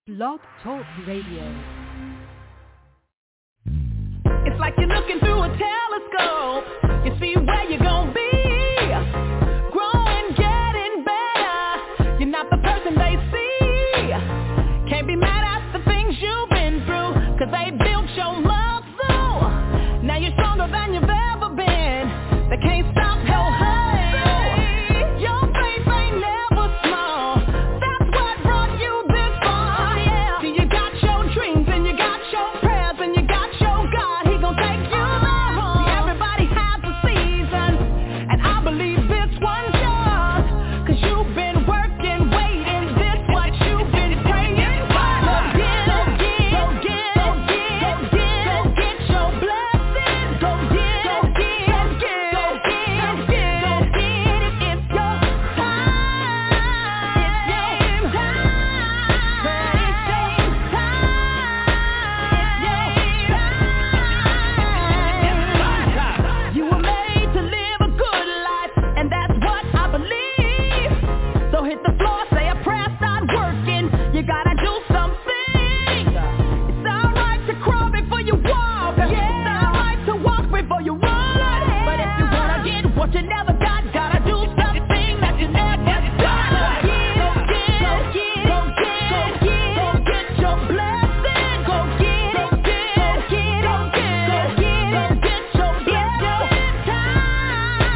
Blog Talk Radio. It's like you're looking through a telescope. You see where you're gonna be. Growing, getting better. You're not the person they see. Can't be mad at the things you've been through, 'cause they built your muscle. Now you're stronger than you've ever been. They can't stop your hustle. Your faith ain't never small. That's what brought you this far. Yeah. See, you got your dreams and you got your prayers and you got your God. He gon' take you there. See, everybody has a season, and I believe this one's yours, 'cause you've been working, waiting. This what you've been praying for. Go get your blessing. Go get it. It's your time. It's your time. You were made to live a good life, and that's what I believe. So hit the floor, say a prayer, start working. You gotta do something. It's alright to crawl before you walk. It's alright to walk before you run. But if you wanna get what you never got, gotta do something that you never got. Go get your blessing. Go get your blessing. It's your time.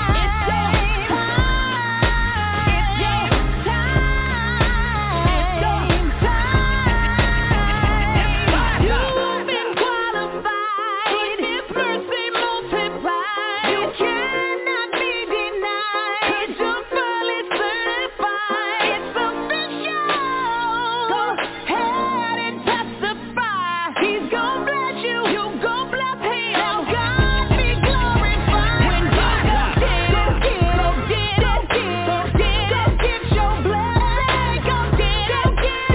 You've been qualified. His mercy multiplied. You cannot be denied. 'Cause you're fully certified. It's official. Go ahead and testify. He's gon' bless you. You gon' bless him. Now God be glorified. When you go get your blessing. Go get your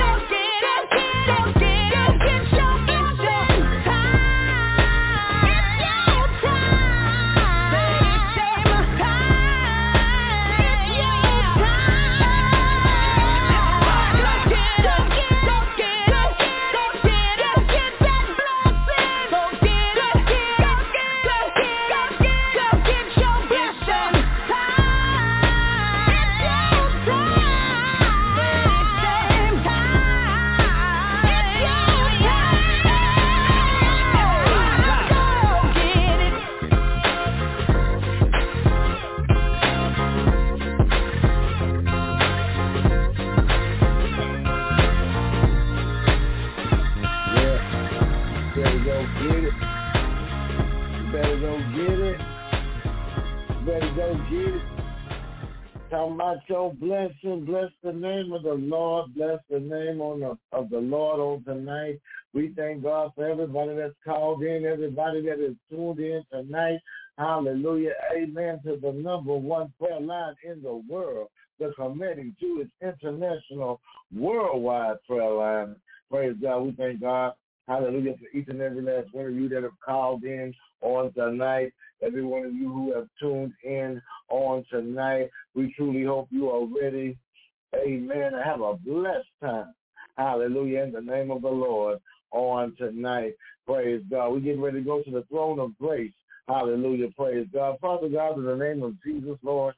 Talking about your blessing. Bless the name of the Lord. Bless the name of the Lord on tonight. We thank God for everybody that's called in, everybody that is tuned in tonight. Hallelujah. Amen to the number one prayer line in the world, the Committing Jewish International Worldwide Prayer Line. Praise God. We thank God. Hallelujah for each and every last one of you that have called in on tonight. Every one of you who have tuned in on tonight. We truly hope you are ready, amen, to have a blessed time. Hallelujah, in the name of the Lord on tonight. Praise God. We're getting ready to go to the throne of grace. Hallelujah, praise God. Father God, in the name of Jesus, Lord,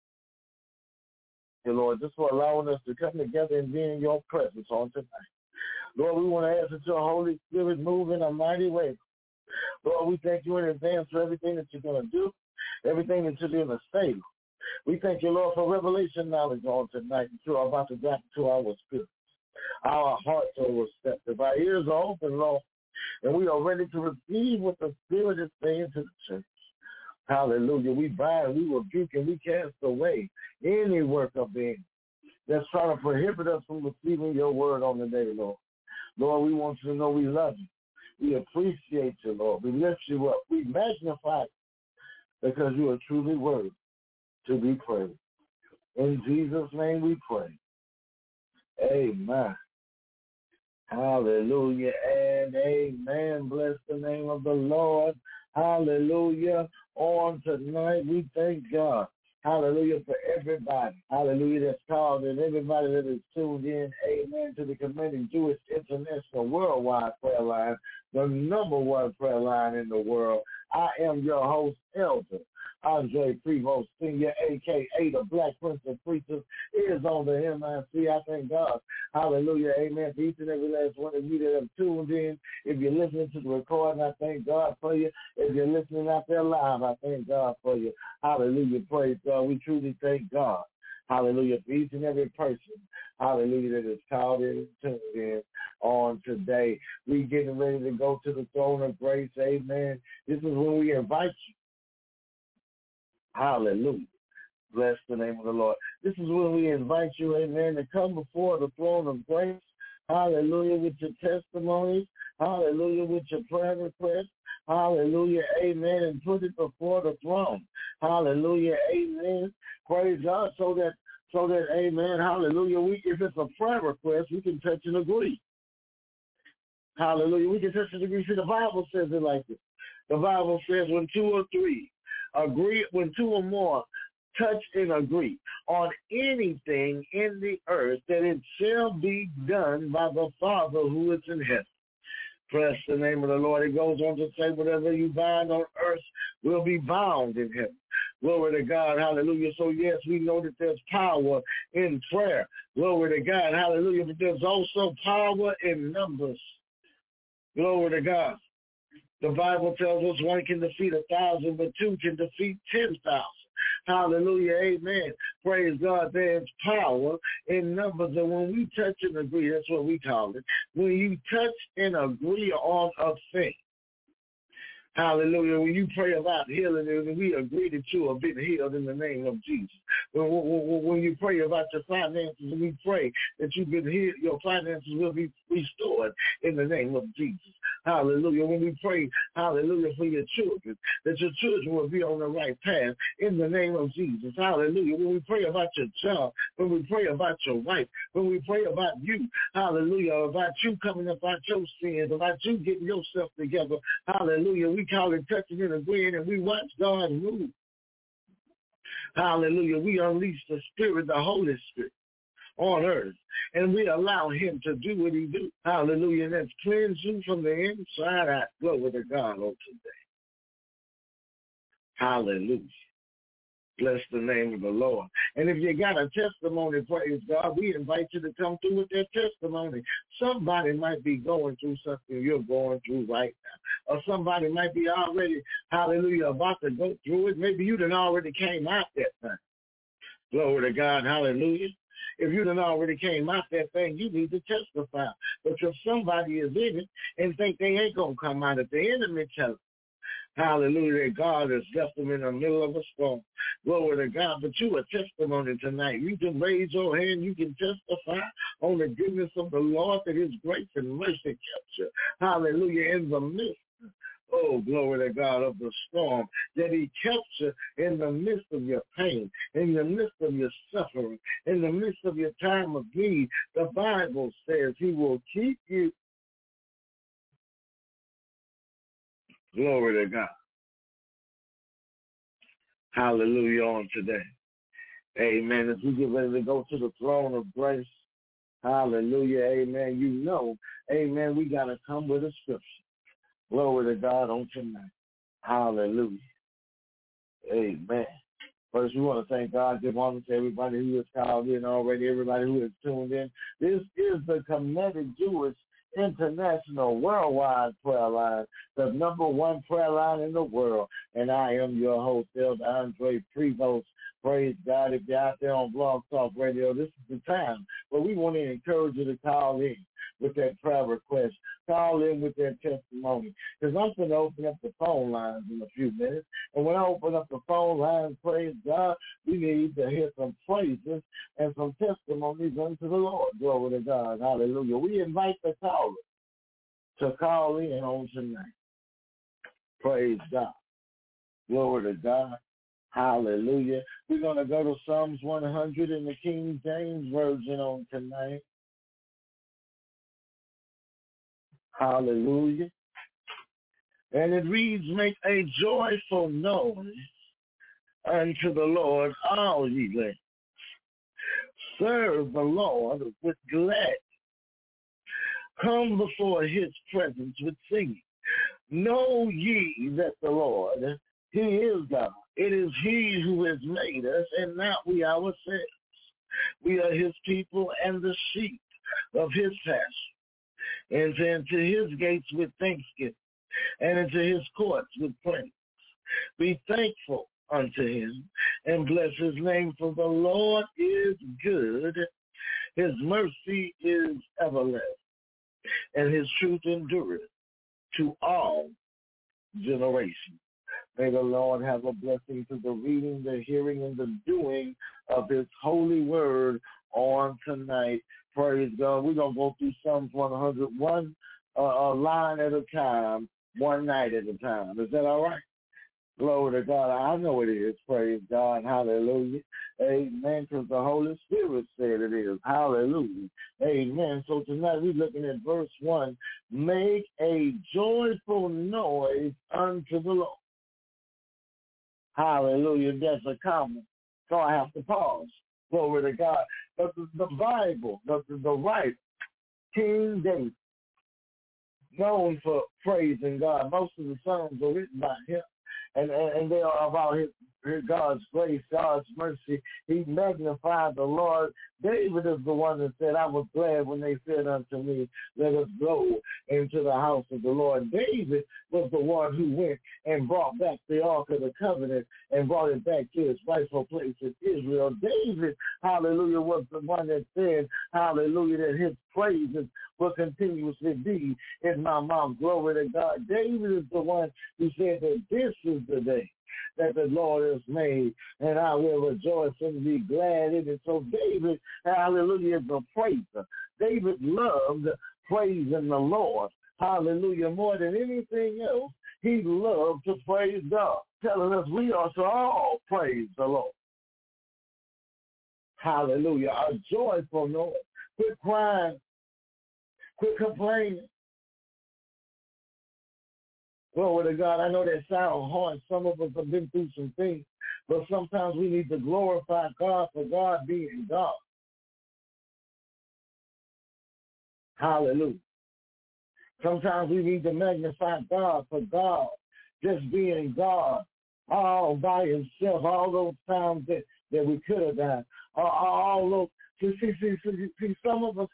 dear Lord, just for allowing us to come together and be in your presence on tonight. Lord, we want to ask that your Holy Spirit move in a mighty way. Lord, we thank you in advance for everything that you're going to do, everything that you're going to say. We thank you, Lord, for revelation knowledge on tonight that you're about to drop into our spirits. Our hearts are receptive. Our ears are open, Lord, and we are ready to receive what the Spirit is saying to the church. Hallelujah. We bind, we rebuke, and we cast away any work of the enemy that's trying to prohibit us from receiving your word on the day, Lord. Lord, we want you to know we love you. We appreciate you, Lord. We lift you up. We magnify you because you are truly worthy to be praised. In Jesus' name we pray. Amen. Hallelujah and amen. Bless the name of the Lord. Hallelujah. On tonight, we thank God. Hallelujah, for everybody. Hallelujah, that's called and everybody that is tuned in. Amen, to the Commanding Jewish International Worldwide Prayer Line, the number one prayer line in the world. I am your host, Elder Andre Prevost, Senior, a.k.a. the Black Prince of Preachers, is on the MIC. I thank God. Hallelujah. Amen. For each and every last one of you that have tuned in. If you're listening to the recording, I thank God for you. If you're listening out there live, I thank God for you. Hallelujah. Praise God. We truly thank God. Hallelujah. For each and every person. Hallelujah. That is called in and tuned in on today. We getting ready to go to the throne of grace. Amen. This is when we invite you. Hallelujah. Bless the name of the Lord. This is when we invite you, amen, to come before the throne of grace. Hallelujah, with your testimonies. Hallelujah, with your prayer requests. Hallelujah, amen, and put it before the throne. Hallelujah, amen. Praise God, so that, amen, hallelujah, if it's a prayer request, we can touch and agree. Hallelujah, we can touch and agree. See, the Bible says it like this. The Bible says when two or three agree, when two or more touch and agree on anything in the earth, that it shall be done by the Father who is in heaven. Bless the name of the Lord. It goes on to say, whatever you bind on earth will be bound in heaven. Glory to God. Hallelujah. So, yes, we know that there's power in prayer. Glory to God. Hallelujah. But there's also power in numbers. Glory to God. The Bible tells us one can defeat 1,000, but two can defeat 10,000. Hallelujah, amen. Praise God. There's power in numbers. And when we touch and agree, that's what we call it. When you touch and agree on a thing, hallelujah. When you pray about healing, and we agree that you have been healed in the name of Jesus. When you pray about your finances, we pray that you've been healed, your finances will be restored in the name of Jesus. Hallelujah. When we pray, hallelujah, for your children, that your children will be on the right path in the name of Jesus. Hallelujah. When we pray about your job, when we pray about your wife, when we pray about you, hallelujah, about you coming up out your sins, about you getting yourself together, hallelujah. We call it touching and agreeing, and we watch God move. Hallelujah. We unleash the Spirit, the Holy Spirit, on earth, and we allow him to do what he do. Hallelujah. And that's cleanse you from the inside out. Glory to God on today. Hallelujah. Bless the name of the Lord. And if you got a testimony, praise God, we invite you to come through with that testimony. Somebody might be going through something you're going through right now. Or somebody might be already, hallelujah, about to go through it. Maybe you done already came out that thing. Glory to God, hallelujah. If you done already came out that thing, you need to testify. But if somebody is in it and think they ain't going to come out, if the enemy tells them, hallelujah, that God has left them in the middle of a storm. Glory to God. But you a testimony tonight. You can raise your hand. You can testify on the goodness of the Lord, that his grace and mercy kept you. Hallelujah. In the midst, oh, glory to God, of the storm, that he kept you in the midst of your pain, in the midst of your suffering, in the midst of your time of need. The Bible says he will keep you. Glory to God. Hallelujah on today. Amen. As we get ready to go to the throne of grace, hallelujah, amen. You know, amen, we got to come with a scripture. Glory to God on tonight. Hallelujah. Amen. First, we want to thank God. Good morning to everybody who has called in already, everybody who has tuned in. This is the Committed Jewish International Worldwide Prayer Line, the number one prayer line in the world. And I am your host, Elder Andre Prevost. Praise God. If you're out there on Blog Talk Radio, this is the time where we want to encourage you to call in with that prayer request. Call in with that testimony. Because I'm going to open up the phone lines in a few minutes. And when I open up the phone lines, praise God, we need to hear some praises and some testimonies unto the Lord. Glory to God. Hallelujah. We invite the caller to call in on tonight. Praise God. Glory to God. Hallelujah. We're going to go to Psalms 100 in the King James Version on tonight. Hallelujah. And it reads, make a joyful noise unto the Lord, all ye lands. Serve the Lord with glad. Come before his presence with singing. Know ye that the Lord, he is God. It is he who has made us, and not we ourselves. We are his people and the sheep of his pasture. Enter into his gates with thanksgiving, and into his courts with praise. Be thankful unto him, and bless his name, for the Lord is good. His mercy is everlasting, and his truth endureth to all generations. May the Lord have a blessing to the reading, the hearing, and the doing of his holy word on tonight. Praise God. We're going to go through Psalms 101 a line at a time, one night at a time. Is that all right? Glory to God. I know it is. Praise God. Hallelujah. Amen. Because the Holy Spirit said it is. Hallelujah. Amen. So tonight we're looking at verse 1. Make a joyful noise unto the Lord. Hallelujah. That's a comment. So I have to pause. Glory to God. But the Bible, the right, King David, known for praising God. Most of the songs are written by him. And they are about his God's grace, God's mercy. He magnified the Lord. David is the one that said, I was glad when they said unto me, let us go into the house of the Lord. David was the one who went and brought back the Ark of the Covenant and brought it back to its rightful place in Israel. David, hallelujah, was the one that said, hallelujah, that his praises will continuously be in my mouth. Glory to God. David is the one who said that this is the day that the Lord has made, and I will rejoice and be glad in it. So David, hallelujah, is a praiser. David loved praising the Lord. Hallelujah. More than anything else, he loved to praise God, telling us we are to all praise the Lord. Hallelujah. A joyful noise. Quit crying. Quit complaining. Glory to God. I know that sounds hard. Some of us have been through some things, but sometimes we need to glorify God for God being God. Hallelujah. Sometimes we need to magnify God for God just being God all by himself. All those times that we could have done. All those. See, some of us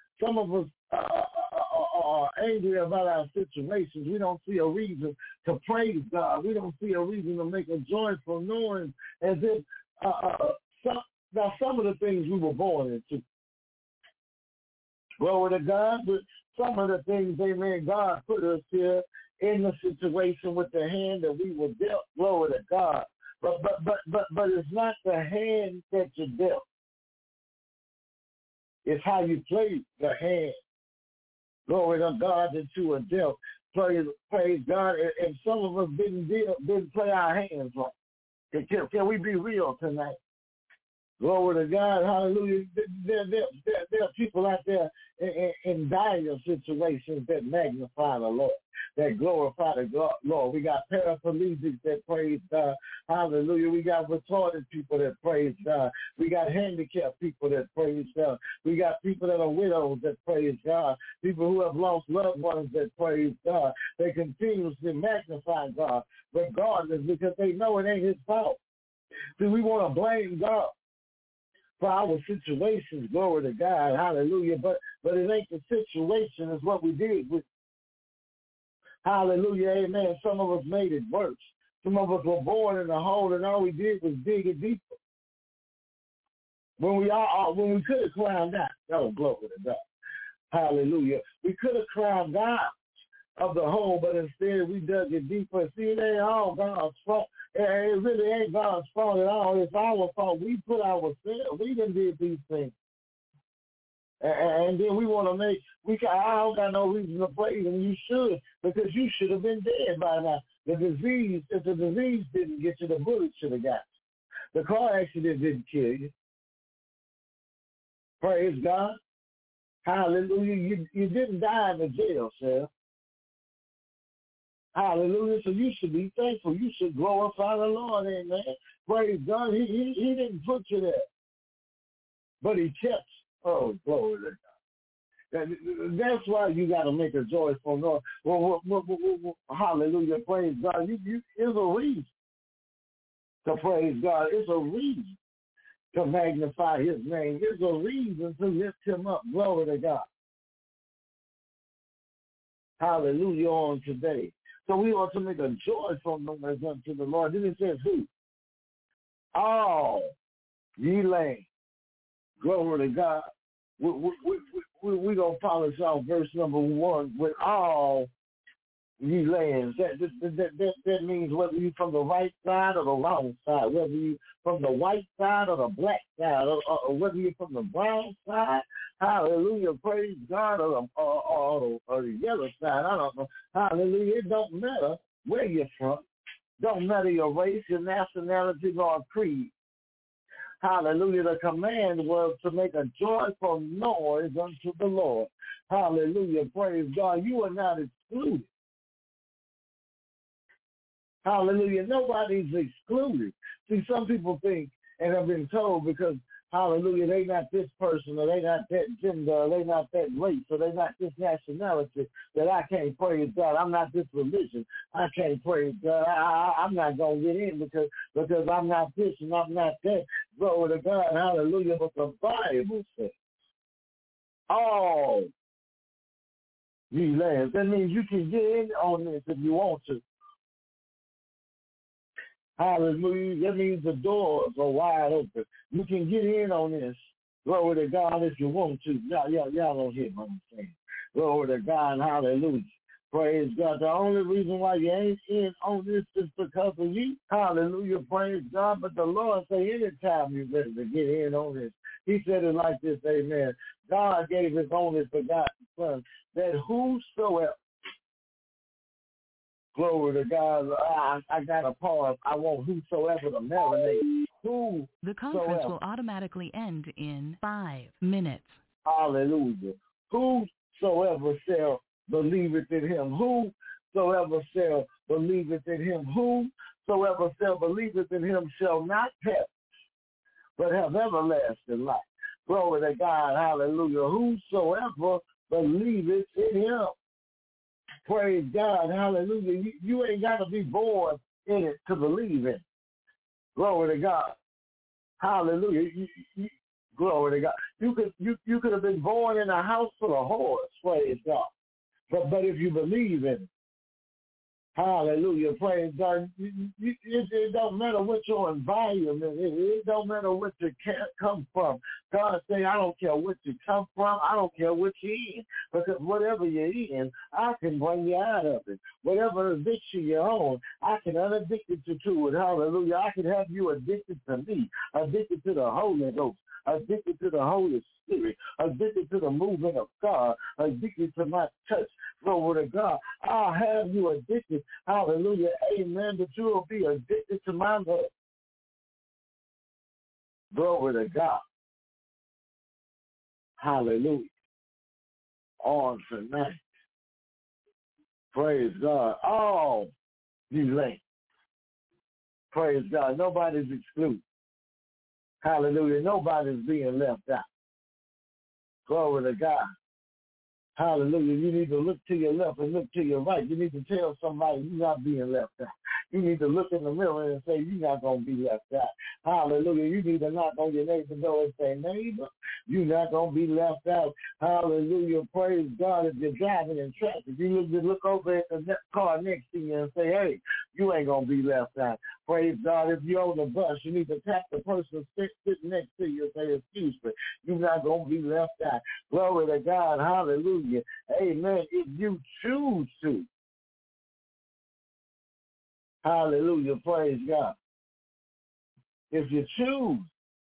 are angry about our situations. We don't see a reason to praise God. We don't see a reason to make a joyful noise as if some of the things we were born into. Glory to God, but some of the things, amen, God put us here in the situation with the hand that we were dealt. Glory to God. But it's not the hand that you dealt. It's how you play the hand. Glory to God that you were dealt. Praise God. And some of us didn't play our hands right. Can we be real tonight? Glory to God. Hallelujah. There are people out there in dire situations that magnify the Lord, that glorify the Lord. We got paraplegics that praise God. Hallelujah. We got retarded people that praise God. We got handicapped people that praise God. We got people that are widows that praise God. People who have lost loved ones that praise God. They continuously magnify God regardless because they know it ain't his fault. See, we want to blame God for our situations, glory to God, hallelujah. But it ain't the situation, it's what we did with. Hallelujah, amen. Some of us made it worse. Some of us were born in a hole, and all we did was dig it deeper. When we could have climbed out, oh, glory to God, hallelujah. We could have climbed out of the hole, but instead we dug it deeper. See, it ain't all God's fault. It really ain't God's fault at all. It's our fault. We put ourselves, we done did these things. And then we want to I don't got no reason to praise him. You should, because you should have been dead by now. If the disease didn't get you, the bullet should have got you. The car accident didn't kill you. Praise God. Hallelujah. You didn't die in the jail, sir. Hallelujah. So you should be thankful. You should glorify the Lord. Amen. Praise God. He didn't put you there, but he kept. Oh, glory to God. That's why you got to make a joyful noise. Hallelujah. Praise God. It's a reason to praise God. It's a reason to magnify his name. It's a reason to lift him up. Glory to God. Hallelujah on today. So we ought to make a joyful noise unto the Lord. Then it says who? All ye lands. Glory to God. We're going to polish off verse number 1 with all ye lands. That means whether you're from the right side or the wrong side, whether you're from the white side or the black side, or whether you're from the brown side, hallelujah, praise God, or the yellow side, I don't know. Hallelujah, it don't matter where you're from. Don't matter your race, your nationality, or creed. Hallelujah. The command was to make a joyful noise unto the Lord. Hallelujah. Praise God. You are not excluded. Hallelujah. Nobody's excluded. See, some people think, and have been told because, hallelujah, they not this person, or they not that gender, or they not that race, or they not this nationality, that I can't praise God. I'm not this religion. I can't praise God. I'm not going to get in because I'm not this and I'm not that. Glory to God. Hallelujah. But the Bible says, all ye lands. That means you can get in on this if you want to. Hallelujah. That means the doors are wide open. You can get in on this. Glory to God if you want to. Y'all don't hear what I'm saying. Glory to God. Hallelujah. Praise God. The only reason why you ain't in on this is because of you. Hallelujah. Praise God. But the Lord say anytime you're ready to get in on this. He said it like this, amen. God gave his only forgotten son that whosoever, glory to God. I got a pause. I want whosoever to marinate. The conference will automatically end in 5 minutes. Hallelujah. Whosoever shall believeth in him. Whosoever shall believeth in him. Whosoever shall believeth in him shall not perish, but have everlasting life. Glory to God. Hallelujah. Whosoever believeth in him. Praise God. Hallelujah. You ain't got to be born in it to believe in it. Glory to God. Hallelujah. Glory to God. You could have been born in a house full of whores. Praise God. But if you believe in it, hallelujah, praise God. It don't matter what your environment is. It don't matter what you come from. God say, I don't care what you come from. I don't care what you're in. Because whatever you're in, I can bring you out of it. Whatever addiction you're on, I can unaddict you to it. Hallelujah. I can have you addicted to me, addicted to the Holy Ghost, addicted to the Holy Spirit, addicted to the movement of God, addicted to my touch. Glory to God. I'll have you addicted. Hallelujah. Amen. But you will be addicted to my love. Glory to God. Hallelujah. On tonight. Praise God. All you late. Praise God. Nobody's excluded. Hallelujah. Nobody's being left out. Glory to God. Hallelujah. You need to look to your left and look to your right. You need to tell somebody you're not being left out. You need to look in the mirror and say you're not going to be left out. Hallelujah. You need to knock on your neighbor's door and say, neighbor, you're not going to be left out. Hallelujah. Praise God. If you're driving in traffic, you need to look over at the car next to you and say, hey, you ain't going to be left out. Praise God. If you're on the bus, you need to tap the person sitting next to you and say, excuse me, you're not going to be left out. Glory to God. Hallelujah. Amen. If you choose to. Hallelujah. Praise God. If you choose.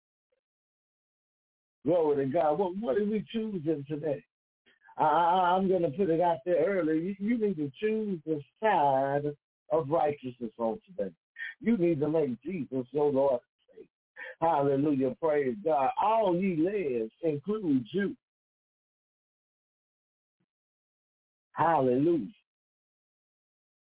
Glory to God. What are we choosing today? I'm going to put it out there early. You need to choose the side of righteousness on today. You need to make Jesus your Lord and Savior. Hallelujah. Praise God. All ye lives includes you. Hallelujah.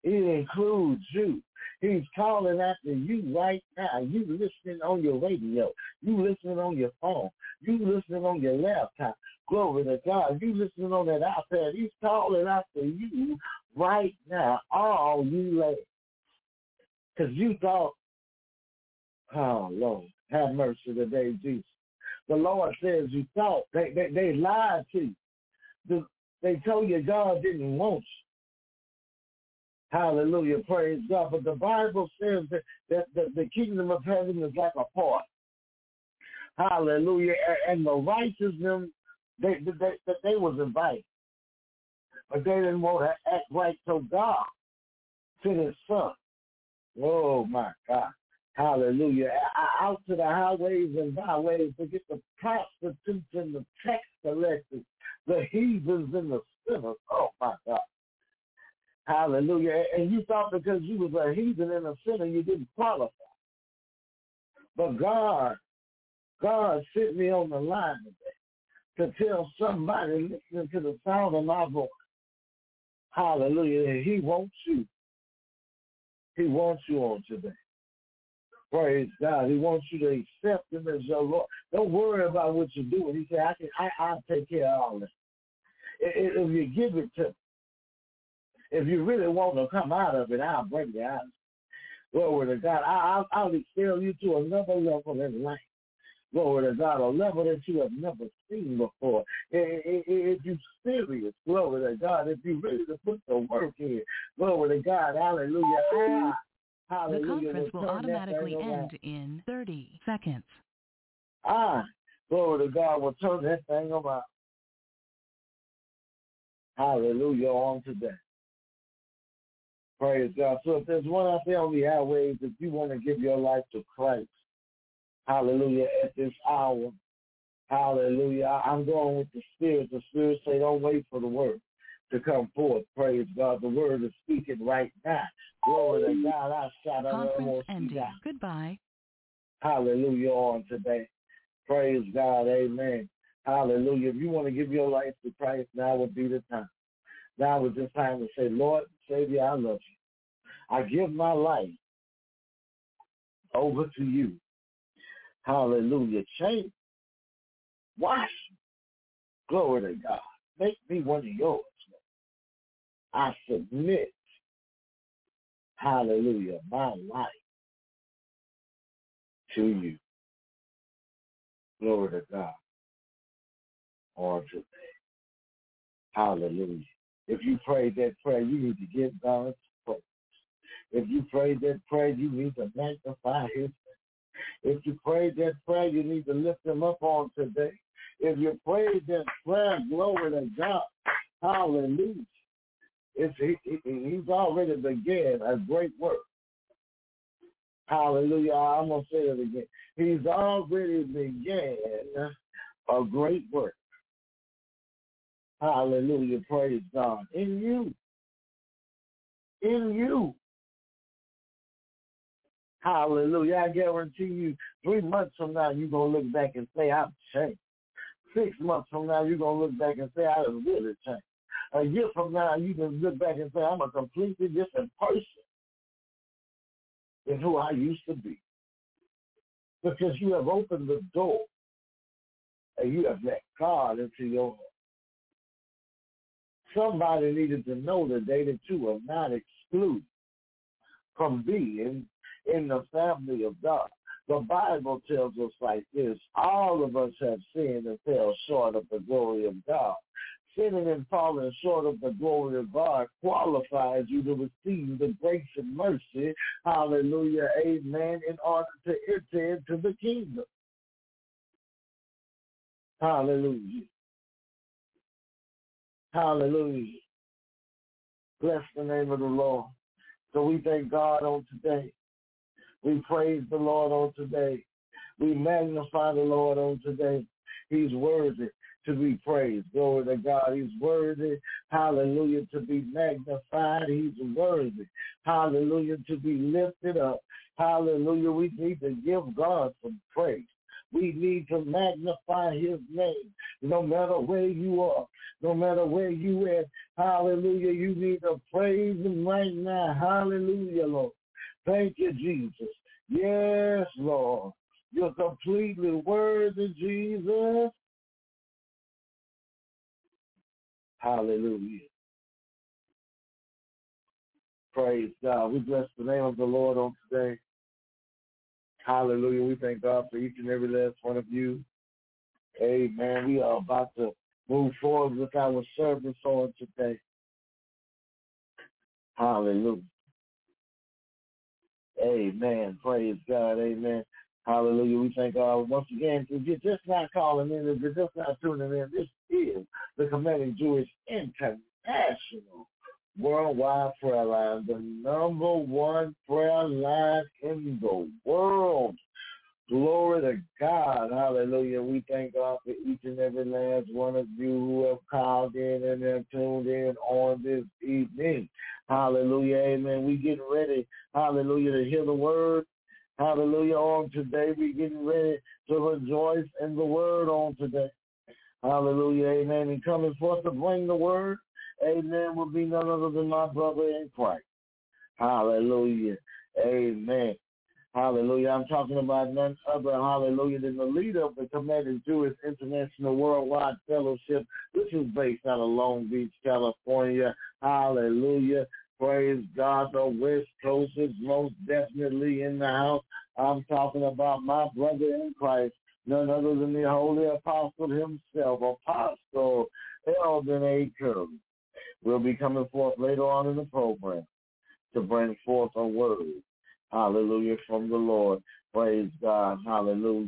It includes you. He's calling after you right now. You listening on your radio. You listening on your phone. You listening on your laptop. Glory to God. You listening on that iPad. He's calling after you right now. All you ladies. Because you thought, oh, Lord, have mercy today, Jesus. The Lord says you thought. They lied to you. They told you God didn't want you. Hallelujah, praise God. But the Bible says that the kingdom of heaven is like a pot. Hallelujah. And the righteous, they was invited. But they didn't want to act right, so God sent his son. Oh, my God. Hallelujah. Out to the highways and byways to get the prostitutes and the tax collectors, the heathens and the sinners. Oh, my God. Hallelujah. And you thought because you was a heathen and a sinner, you didn't qualify. But God sent me on the line today to tell somebody listening to the sound of my voice, hallelujah, that he wants you. He wants you on today. Praise God. He wants you to accept him as your Lord. Don't worry about what you're doing. He said, I'll take care of all this. If you give it to me, if you really want to come out of it, I'll bring you out. Glory to God. I'll excel you to another level in life. Glory to God, a level that you have never seen before. If you're serious, glory to God, if you're ready to put the work in, glory to God, hallelujah. Hallelujah. The conference will automatically end in 30 seconds. Glory to God, will turn that thing around. Hallelujah on today. Praise God. So if there's one out there on the airwaves, if you want to give your life to Christ, hallelujah, at this hour, hallelujah, I'm going with the Spirit. The Spirit say don't wait for the word to come forth. Praise God. The word is speaking right now. Glory to God. I shout out. Conference ending. Goodbye. Hallelujah on today. Praise God. Amen. Hallelujah. If you want to give your life to Christ, now would be the time. Now is the time to say, Lord, Savior, I love you. I give my life over to you. Hallelujah. Change. Wash me. Glory to God. Make me one of yours. I submit. Hallelujah. My life to you. Glory to God. On today. Hallelujah. If you prayed that prayer, you need to give God praise. If you prayed that prayer, you need to magnify his name. If you prayed that prayer, you need to lift him up on today. If you prayed that prayer, glory to God. Hallelujah. He's already began a great work. Hallelujah. I'm going to say it again. He's already began a great work. Hallelujah. Praise God. In you. In you. Hallelujah. I guarantee you 3 months from now, you're going to look back and say, I've changed. 6 months from now, you're going to look back and say, I have really changed. A year from now, you can look back and say, I'm a completely different person than who I used to be. Because you have opened the door and you have let God into your heart. Somebody needed to know today that you are not excluded from being in the family of God. The Bible tells us like this: all of us have sinned and fell short of the glory of God. Sinning and falling short of the glory of God qualifies you to receive the grace and mercy, hallelujah, amen, in order to enter into the kingdom. Hallelujah. Hallelujah. Bless the name of the Lord. So we thank God on today. We praise the Lord on today. We magnify the Lord on today. He's worthy to be praised. Glory to God. He's worthy, hallelujah, to be magnified. He's worthy, hallelujah, to be lifted up. Hallelujah. We need to give God some praise. We need to magnify his name. No matter where you are, no matter where you at, hallelujah, you need to praise him right now. Hallelujah, Lord. Thank you, Jesus. Yes, Lord. You're completely worthy, Jesus. Hallelujah. Praise God. We bless the name of the Lord on today. Hallelujah. We thank God for each and every last one of you. Amen. We are about to move forward with our service on today. Hallelujah. Amen. Praise God. Amen. Hallelujah. We thank God once again. If you're just not calling in, if you're just not tuning in, this is the Commanding Jewish International Worldwide Prayer Line, the number one prayer line in the world. Glory to God. Hallelujah. We thank God for each and every last one of you who have called in and have tuned in on this evening. Hallelujah. Amen. We getting ready, hallelujah, to hear the word. Hallelujah. On today, we getting ready to rejoice in the word on today. Hallelujah. Amen. And coming forth to bring the word, amen, will be none other than my brother in Christ. Hallelujah. Amen. Hallelujah. I'm talking about none other, hallelujah, than the leader of the Commanding Jewish International Worldwide Fellowship. This is based out of Long Beach, California. Hallelujah. Praise God. The West Coast is most definitely in the house. I'm talking about my brother in Christ, none other than the Holy Apostle himself, Apostle Eldon A. Curry. Will be coming forth later on in the program to bring forth a word. Hallelujah, from the Lord. Praise God. Hallelujah.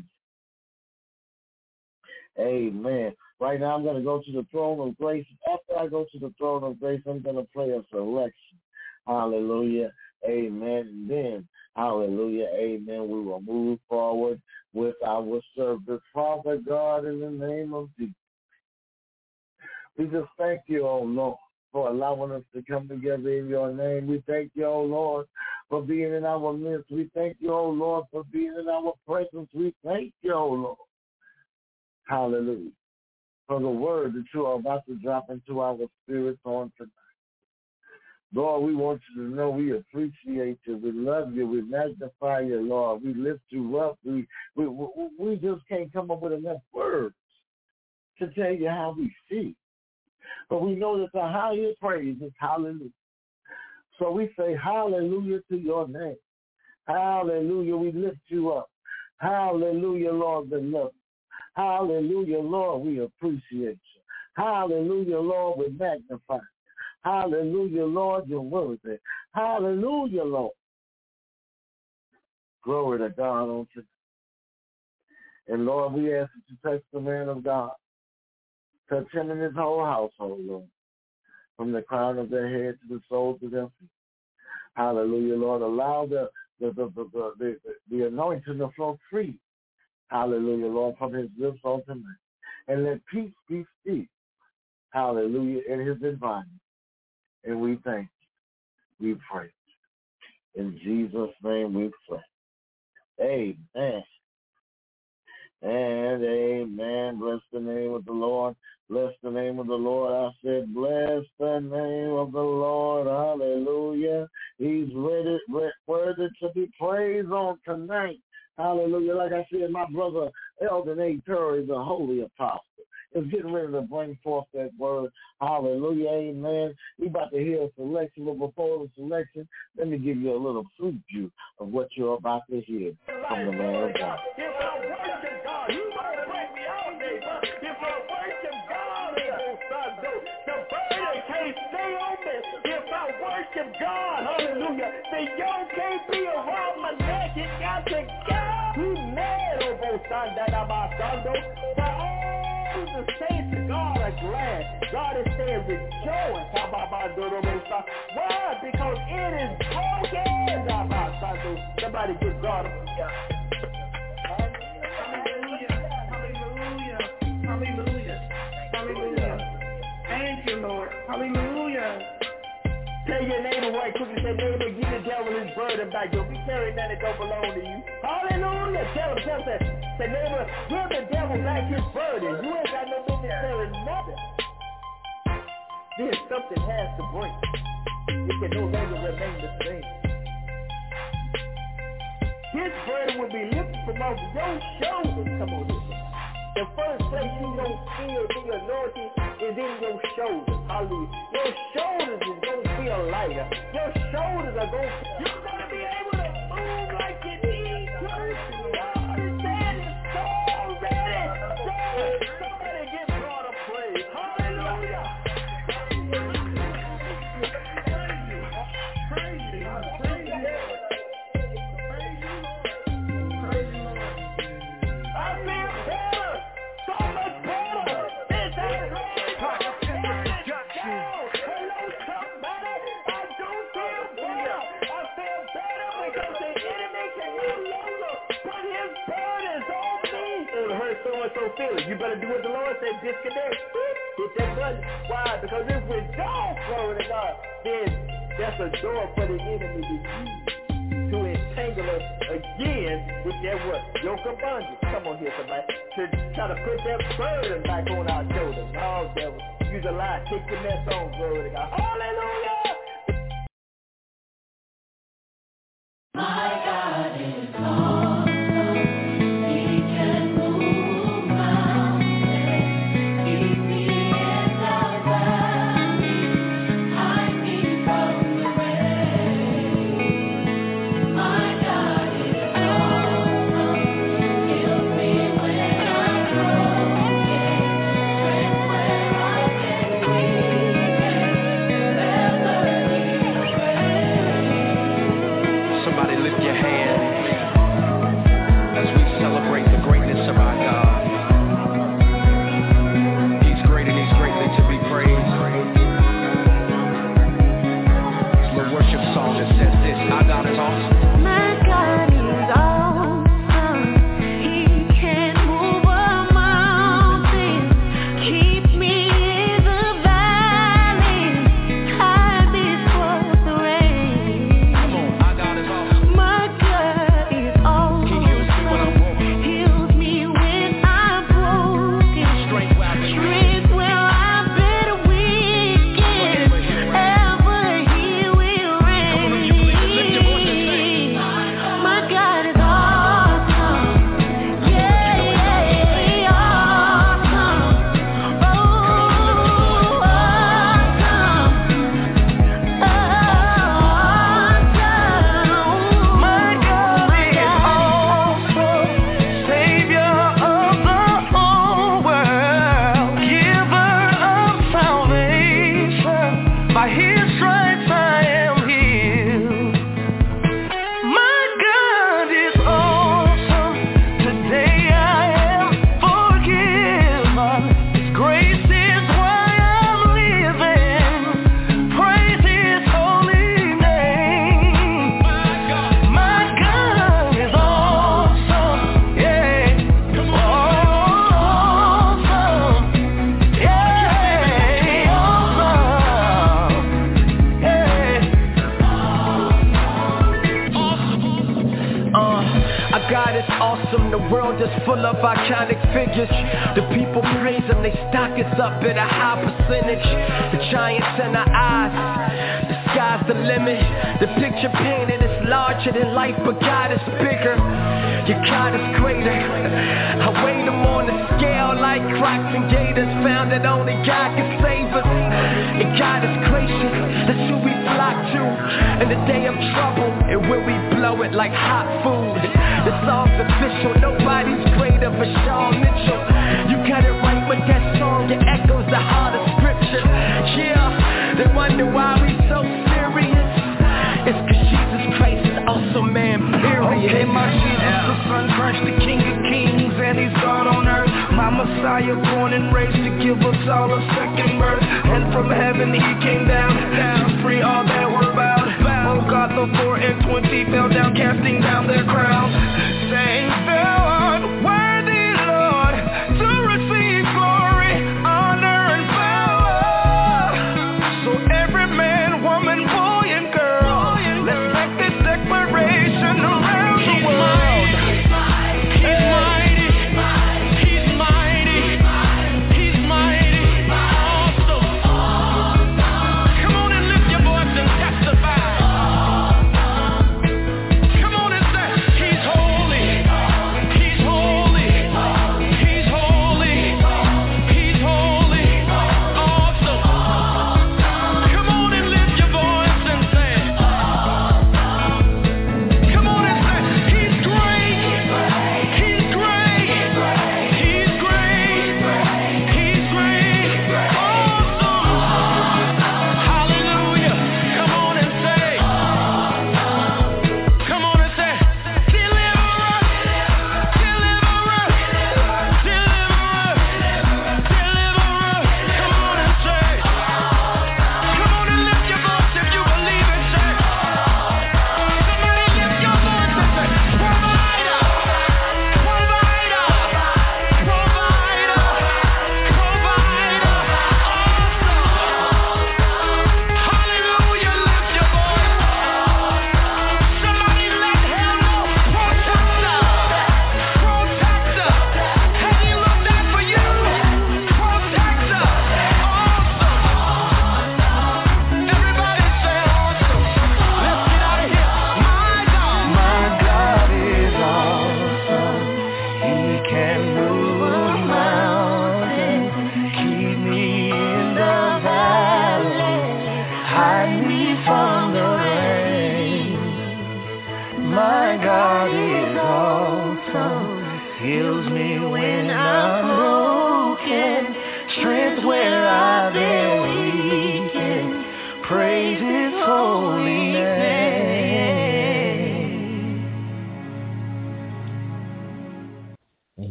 Amen. Right now I'm going to go to the throne of grace. After I go to the throne of grace, I'm going to play a selection. Hallelujah. Amen. And then, hallelujah, amen, we will move forward with our service. Father God, in the name of Jesus, we just thank you, oh Lord, for allowing us to come together in your name. We thank you, oh Lord, for being in our midst. We thank you, oh Lord, for being in our presence. We thank you, oh Lord. Hallelujah. For the word that you are about to drop into our spirits on tonight. Lord, we want you to know we appreciate you. We love you. We magnify you, Lord. We lift you up. We just can't come up with enough words to tell you how we feel. But we know that the highest praise is hallelujah. So we say hallelujah to your name. Hallelujah. We lift you up. Hallelujah, Lord, the love. Hallelujah, Lord, we appreciate you. Hallelujah, Lord, we magnify you. Hallelujah, Lord, you're worthy. Hallelujah, Lord. Glory to God on today. And Lord, we ask that you touch the man of God. Touch him in his whole household, Lord. From the crown of their head to the soles of their feet. Hallelujah, Lord. Allow the anointing to flow free. Hallelujah, Lord, from his lips on tonight. And let peace be still. Hallelujah, in his environment. And we thank you. We pray. In Jesus' name we pray. Amen. And amen. Bless the name of the Lord. Bless the name of the Lord. I said, bless the name of the Lord. Hallelujah. He's worthy to be praised on tonight. Hallelujah. Like I said, my brother Eldon A. Curry, the Holy Apostle, is getting ready to bring forth that word. Hallelujah. Amen. We about to hear a selection, but before the selection, let me give you a little preview of what you're about to hear from the man of God. God, hallelujah. The yoke can't be around my neck. It got to go. We mad over Sunday, for all the saints of God are glad. God is saying rejoice. Why? Because it is broken. Somebody give God a Hallelujah. Hallelujah. Hallelujah. Thank you, Lord. Hallelujah. Tell your neighbor right quick and say, neighbor, give the devil his burden back. Don't be carrying that that don't belong to you. Hallelujah. Tell him that. Say, neighbor, give the devil back his burden. You ain't got no business saying nothing. Then something has to break. It can no longer remain the same. His burden will be lifted from off your shoulders. Come on, listen. The first place you gon' feel the anointing is in your shoulders. Hallelujah. Your shoulders is gonna feel lighter. Your shoulders are you're gonna be able to move like you need to. God is saying it's so ready. Somebody give God a praise. Hallelujah. So feeling. You better do what the Lord said, disconnect. Hit that button. Why? Because if we don't, glory to God, then that's a door for the enemy to use to entangle us again with that what? Yoke of bondage. Come on here, somebody. To try to put that burden back on our shoulders. Oh, devil. Use a lie. Take the mess on, glory to God. Hallelujah! My God is awesome. He can move mountains. Keep me in the valley. Hide me from the rain. My God is awesome. Heals me when I'm broken. Strength where I can weaken. Never need a rain. Somebody lift your hand as we celebrate the greatness of our God. He's great and he's greatly to be praised. It's a little worship song that says this: our God is awesome. My God is awesome. He can move a mountain. Keep me in the valley. Hide me from the rain. Come on, our God is awesome. My God is awesome. He heals me when I'm broken. Heals me when I'm broken. Strength where I've been weak. Strength where I've been weakened. Forever he will reign. Ever he will reign. Come on, if you believe it, lift your voice and sing. My God is awesome. Yeah, awesome. Oh, awesome. My God is awesome. Savior of the whole world, giver of salvation, by his stripes I am healed. My God is awesome, today I am forgiven. His grace is why I'm living, praise his holy name. My God is awesome, yeah, awesome, yeah, awesome, Our God is awesome, the world is full of iconic figures. The people praise him, they stock us up at a high percentage. The giants in our eyes, the sky's the limit. The picture painted is larger than life, but God is bigger. Your God is greater. I weighed him on the scale like Crocs and Gators. Found that only God can save us. And God is gracious, that's who we flock to in the day of trouble. And when we blow it like hot food, the song's official. Nobody's greater for Sean Mitchell. You got it right with that song. It echoes the heart of scripture. Yeah, they wonder why we so serious. It's cause Jesus Christ is awesome, man, period. Okay, my Jesus, the Son, Christ, the King of Kings, and he's God on earth. My Messiah, born and raised to give us all a second birth. And from heaven he came down to free all that were bound. Oh God, the 4 and 20 fell down, casting down their crowns, saying, thou art worthy, Lord, to receive glory, honor, and power. So every man, woman, boy, and girl, let's make this declaration around the world. He's mighty.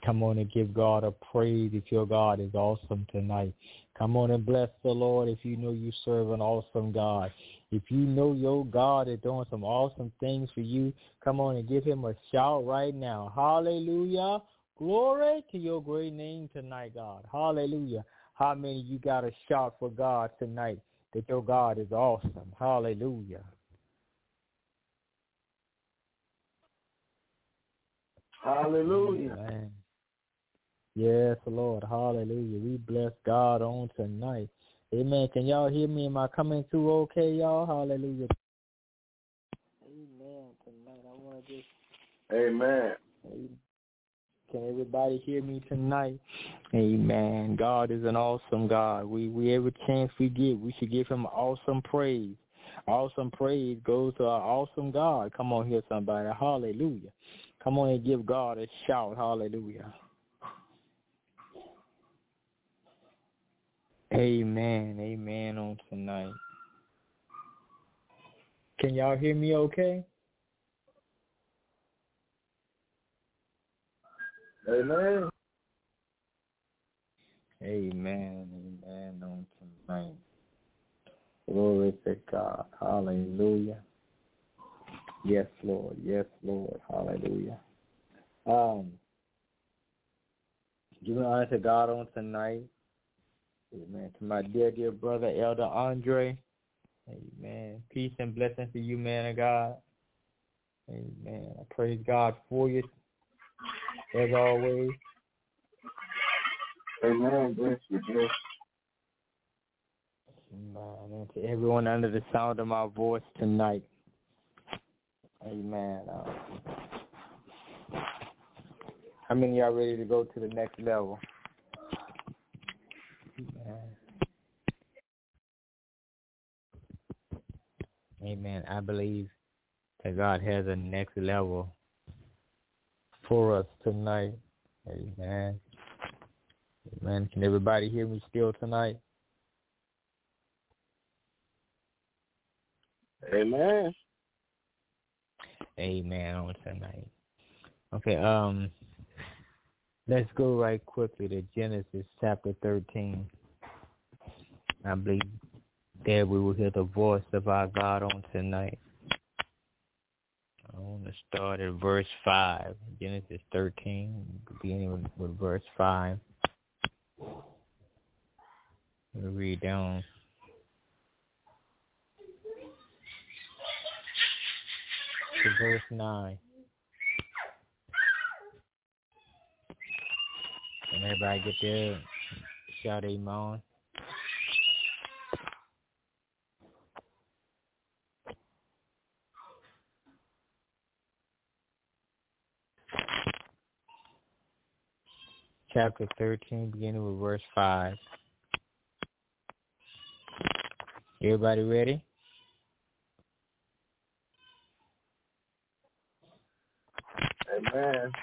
Come on and give God a praise if your God is awesome tonight. Come on and bless the Lord if you know you serve an awesome God. If you know your God is doing some awesome things for you, come on and give him a shout right now. Hallelujah. Glory to your great name tonight, God. Hallelujah. How many of you got a shout for God tonight that your God is awesome? Hallelujah. Hallelujah. Amen. Yes, Lord. Hallelujah. We bless God on tonight. Amen. Can y'all hear me? Am I coming through okay, y'all? Hallelujah. Amen. Tonight I want to just... Amen. Can everybody hear me tonight? Amen. God is an awesome God. We every chance we get, we should give him awesome praise. Awesome praise goes to our awesome God. Come on here, somebody. Hallelujah. Come on and give God a shout. Hallelujah. Amen. Amen on tonight. Can y'all hear me okay? Amen. Amen. Amen on tonight. Glory to God. Hallelujah. Yes, Lord. Yes, Lord. Hallelujah. Giving honor to God on tonight. Amen. To my dear brother, Elder Andre. Amen. Peace and blessings to you, man of God. Amen. I praise God for you, as always. Amen. Bless you, bless. Amen. And to everyone under the sound of my voice tonight. Amen. How many of y'all ready to go to the next level? Amen. I believe that God has a next level for us tonight. Amen. Amen. Can everybody hear me still tonight? Amen. Amen on tonight. Okay, let's go right quickly to Genesis chapter 13. I believe there we will hear the voice of our God on tonight. I want to start at verse 5. Genesis 13, beginning with verse 5. We'll read down to verse 9. Can everybody get there? Shout amen. Chapter 13, beginning with verse 5. Everybody ready? Amen.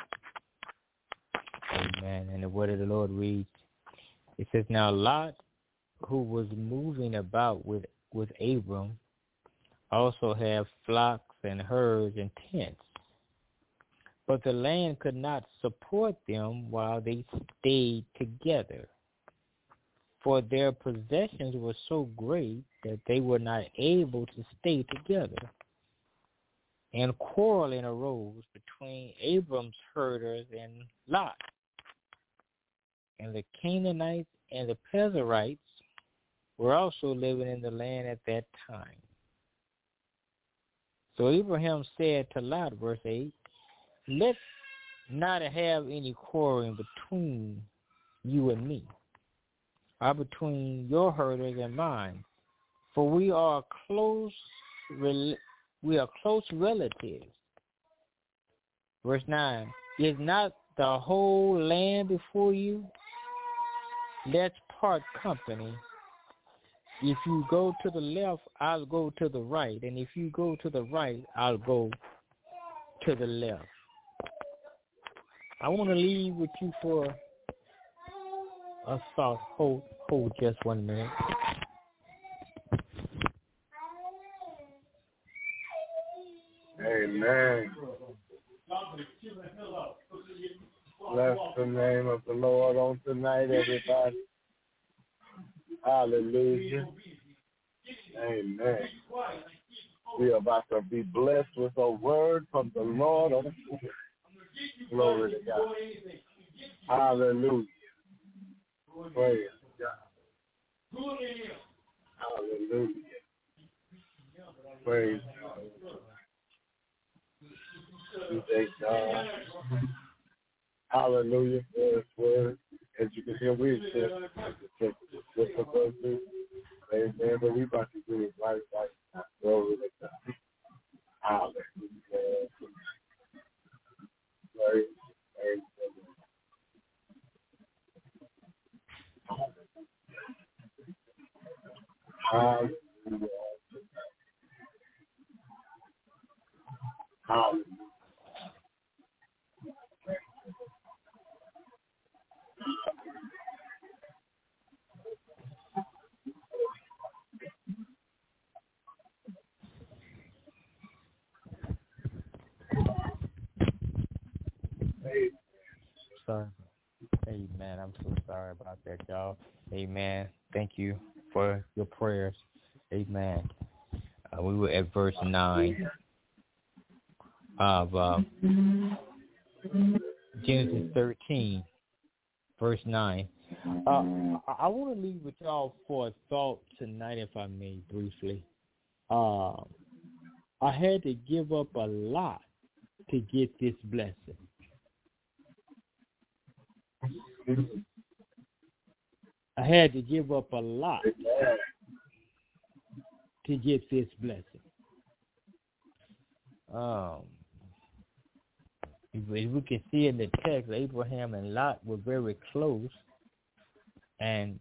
Amen. And the word of the Lord reads, it says, now Lot, who was moving about with Abram, also had flocks and herds and tents. But the land could not support them while they stayed together, for their possessions were so great that they were not able to stay together. And quarreling arose between Abram's herders and Lot. And the Canaanites and the Perizzites were also living in the land at that time. So Abraham said to Lot, verse 8, let's not have any quarreling between you and me, or between your herders and mine, for we are close relatives. Verse 9, is not the whole land before you? Let's part company. If you go to the left, I'll go to the right, and if you go to the right, I'll go to the left. I want to leave with you for a thought. Hold just 1 minute. Amen. Bless the name of the Lord on tonight, everybody. Hallelujah. Amen. We are about to be blessed with a word from the Lord on tonight. Glory to God. Hallelujah. Praise God. Hallelujah. Praise God. We thank God. Hallelujah for His word. As you can hear, we just the verses. Amen. But we about to do it right now. Glory to God. Hallelujah. Praise God. Hallelujah. Hallelujah. Sorry. Amen. I'm so sorry about that, y'all. Amen. Thank you for your prayers. Amen. We were at verse 9 of Genesis 13, verse 9. I want to leave with y'all for a thought tonight, if I may, briefly. I had to give up a lot to get this blessing. I had to give up a lot to get this blessing. If we can see in the text, Abraham and Lot were very close, and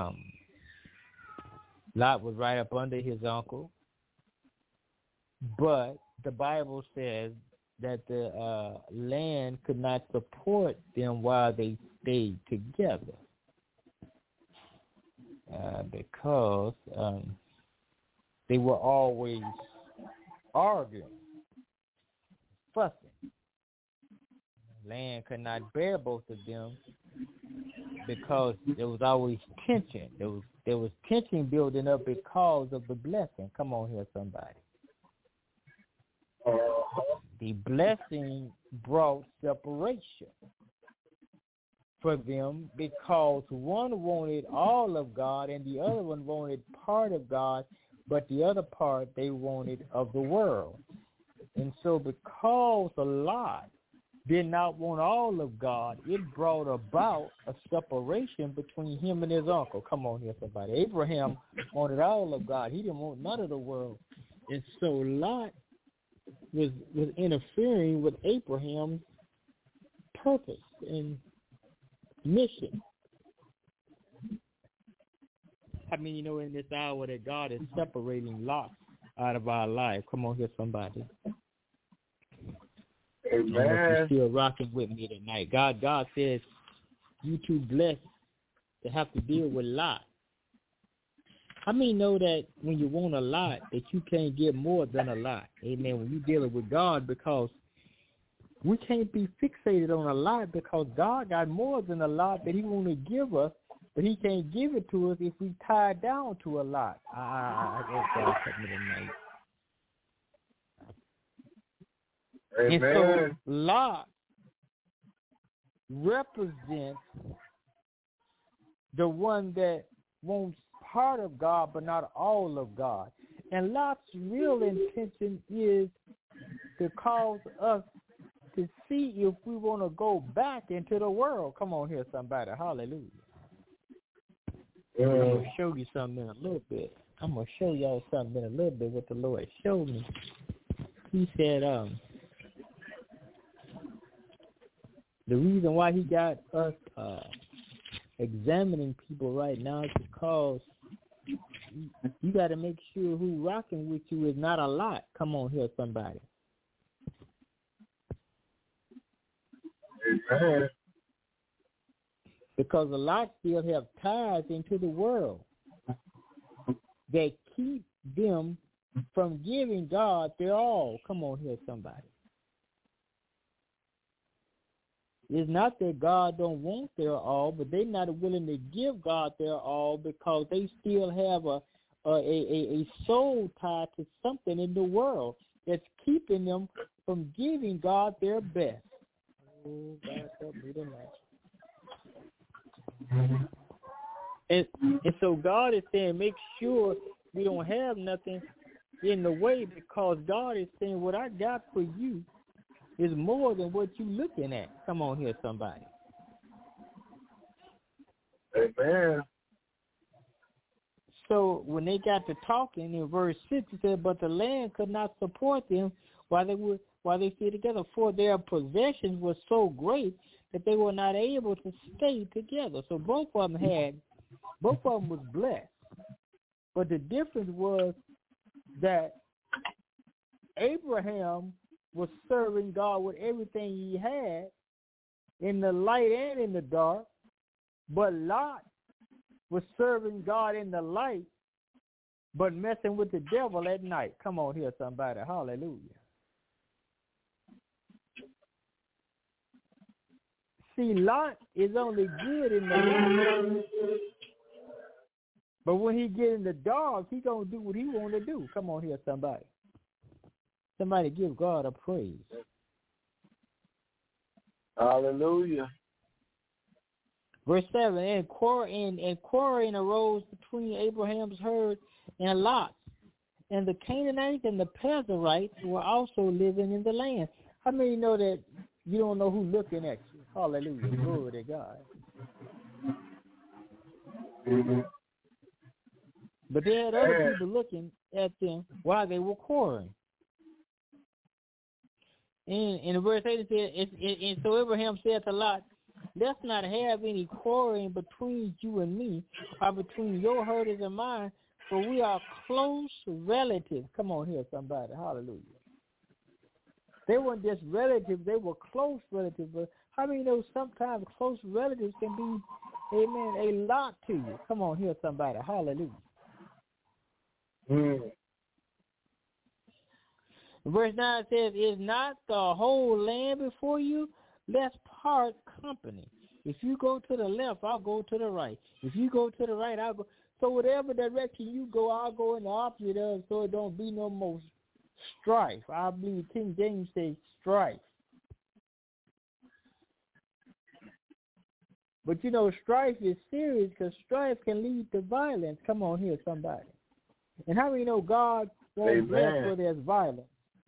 Lot was right up under his uncle. But the Bible says that the land could not support them while they stayed together, because they were always arguing, fussing. Land could not bear both of them because there was always tension. There was tension building up because of the blessing. Come on here, somebody. The blessing brought separation for them because one wanted all of God and the other one wanted part of God, but the other part they wanted of the world. And so because Lot did not want all of God, it brought about a separation between him and his uncle. Come on here, somebody. Abraham wanted all of God. He didn't want none of the world. And so Lot was interfering with Abraham's purpose and mission. I mean, you know, in this hour that God is separating Lot out of our life. Come on here, somebody. Amen. You're still rocking with me tonight. God says you too blessed to have to deal with Lot. How many know that when you want a lot, that you can't get more than a lot? Amen. When you're dealing with God, because we can't be fixated on a lot, because God got more than a lot that He want to give us, but He can't give it to us if we tie down to a lot. I guess God help me tonight. Amen. And so Lot represents the one that wants part of God but not all of God. And Lot's real intention is to cause us to see if we want to go back into the world. Come on here, somebody. Hallelujah. I'm going to show you something in a little bit. I'm going to show y'all something in a little bit what the Lord showed me. He said, the reason why He got us examining people right now is because you got to make sure who rocking with you is not a lot. Come on here, somebody. Amen. Because a lot still have ties into the world that keep them from giving God their all. Come on here, somebody. It's not that God don't want their all, but they're not willing to give God their all because they still have a soul tied to something in the world that's keeping them from giving God their best. Oh, God help me tonight. And so God is saying, make sure we don't have nothing in the way, because God is saying, what I got for you is more than what you're looking at. Come on here, somebody. Amen. So when they got to talking in verse 6, it said, but the land could not support them while they stayed together, for their possessions were so great that they were not able to stay together. So both of them was blessed. But the difference was that Abraham was serving God with everything he had in the light and in the dark, but Lot was serving God in the light but messing with the devil at night. Come on here, somebody. Hallelujah. See, Lot is only good in the light, but when he get in the dark, he going to do what he want to do. Come on here, somebody. Somebody give God a praise. Hallelujah. Verse 7, and quarreling arose between Abraham's herd and Lot's, and the Canaanites and the Perizzites were also living in the land. How many know that you don't know who's looking at you? Hallelujah. Glory to God. But they had other people looking at them while they were quarreling. And in verse 8 it said, and so Abraham said to Lot, let's not have any quarreling between you and me, or between your herders and mine, for we are close relatives. Come on here, somebody. Hallelujah. They weren't just relatives, they were close relatives. But how many know sometimes close relatives can be, amen, a lot to you? Come on here, somebody. Hallelujah. Verse 9 says, is not the whole land before you? Let's part company. If you go to the left, I'll go to the right. If you go to the right, I'll go. So whatever direction you go, I'll go in the opposite of, so it don't be no more strife. I believe King James says strife. But you know, strife is serious because strife can lead to violence. Come on here, somebody. And how many know God won't bless where there's violence?